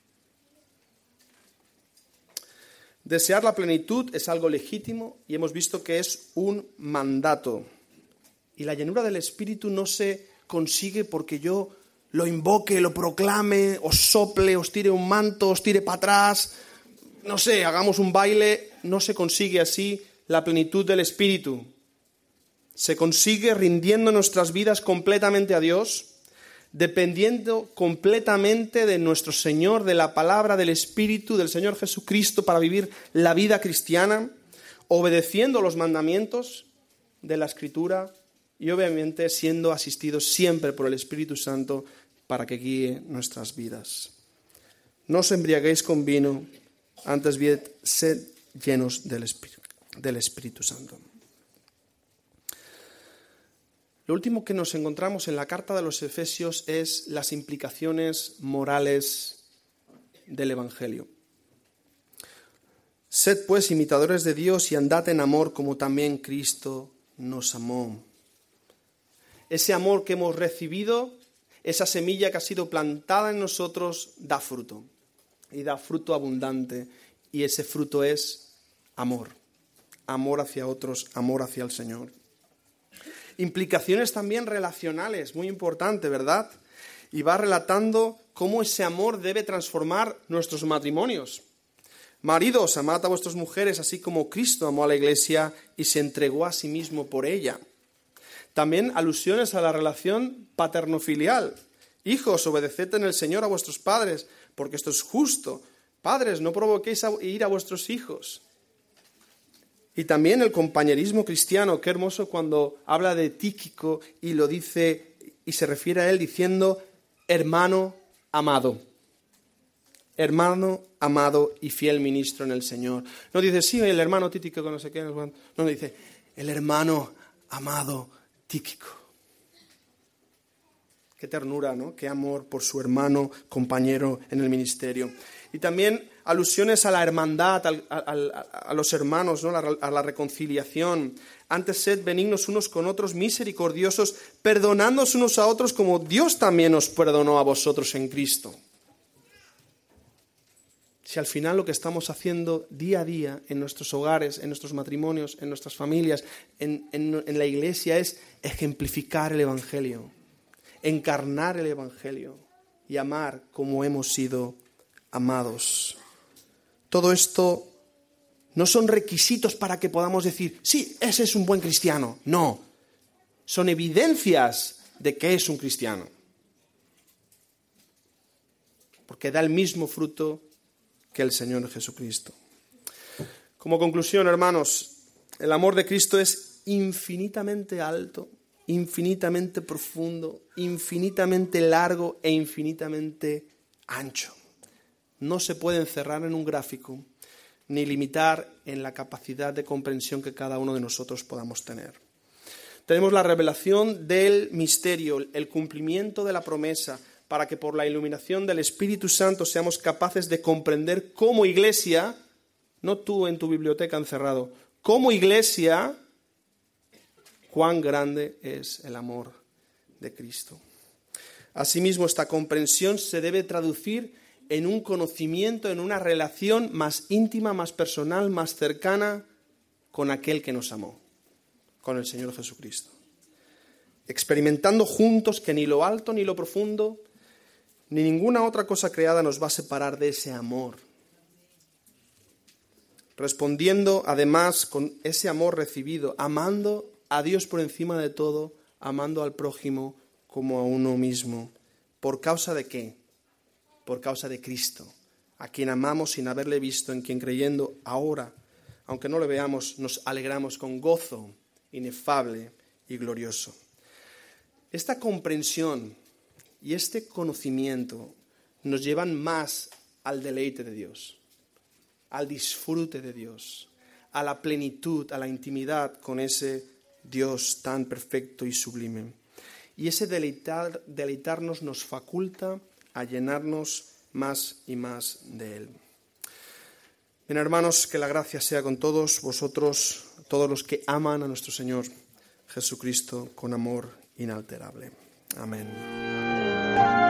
Desear la plenitud es algo legítimo y hemos visto que es un mandato. Y la llenura del Espíritu no se consigue porque yo lo invoque, lo proclame, os sople, os tire un manto, os tire para atrás, no sé, hagamos un baile. No se consigue así la plenitud del Espíritu. Se consigue rindiendo nuestras vidas completamente a Dios, dependiendo completamente de nuestro Señor, de la palabra, del Espíritu, del Señor Jesucristo para vivir la vida cristiana, obedeciendo los mandamientos de la Escritura y obviamente siendo asistidos siempre por el Espíritu Santo para que guíe nuestras vidas. No os embriaguéis con vino, antes bien sed llenos del Espíritu, del Espíritu Santo. Lo último que nos encontramos en la carta de los Efesios es las implicaciones morales del Evangelio. Sed pues imitadores de Dios y andad en amor como también Cristo nos amó. Ese amor que hemos recibido, esa semilla que ha sido plantada en nosotros, da fruto. Y da fruto abundante. Y ese fruto es amor. Amor hacia otros, amor hacia el Señor. Implicaciones también relacionales, muy importante, ¿verdad? Y va relatando cómo ese amor debe transformar nuestros matrimonios. Maridos, amad a vuestras mujeres, así como Cristo amó a la Iglesia y se entregó a sí mismo por ella. También alusiones a la relación paterno-filial. Hijos, obedeced en el Señor a vuestros padres, porque esto es justo. Padres, no provoquéis a ir a vuestros hijos. Y también el compañerismo cristiano, qué hermoso cuando habla de Tíquico y lo dice y se refiere a él diciendo hermano amado. Hermano amado y fiel ministro en el Señor. No dice, sí, el hermano Tíquico, no sé qué. No, no dice, el hermano amado Tíquico. Qué ternura, ¿no? Qué amor por su hermano, compañero en el ministerio. Y también alusiones a la hermandad, a, a, a los hermanos, ¿no? A la reconciliación. Antes sed benignos unos con otros, misericordiosos, perdonándoos unos a otros como Dios también os perdonó a vosotros en Cristo. Si al final lo que estamos haciendo día a día en nuestros hogares, en nuestros matrimonios, en nuestras familias, en, en, en la iglesia es ejemplificar el Evangelio, encarnar el Evangelio y amar como hemos sido amados. Todo esto no son requisitos para que podamos decir, sí, ese es un buen cristiano. No, son evidencias de que es un cristiano. Porque da el mismo fruto que el Señor Jesucristo. Como conclusión, hermanos, el amor de Cristo es infinitamente alto, infinitamente profundo, infinitamente largo e infinitamente ancho. No se puede encerrar en un gráfico ni limitar en la capacidad de comprensión que cada uno de nosotros podamos tener. Tenemos la revelación del misterio, el cumplimiento de la promesa, para que por la iluminación del Espíritu Santo seamos capaces de comprender como iglesia, no tú en tu biblioteca encerrado, como iglesia, cuán grande es el amor de Cristo. Asimismo, esta comprensión se debe traducir en un conocimiento, en una relación más íntima, más personal, más cercana con aquel que nos amó, con el Señor Jesucristo. Experimentando juntos que ni lo alto ni lo profundo, ni ninguna otra cosa creada nos va a separar de ese amor. Respondiendo además con ese amor recibido, amando a Dios por encima de todo, amando al prójimo como a uno mismo. ¿Por causa de qué? Por causa de Cristo, a quien amamos sin haberle visto, en quien creyendo ahora, aunque no le veamos, nos alegramos con gozo inefable y glorioso. esta comprensión y este conocimiento nos llevan más al deleite de Dios, al disfrute de Dios, a la plenitud, a la intimidad con ese Dios tan perfecto y sublime. Y ese deleitar, deleitarnos nos faculta a llenarnos más y más de Él. Bien, hermanos, que la gracia sea con todos vosotros, todos los que aman a nuestro Señor Jesucristo con amor inalterable. Amén.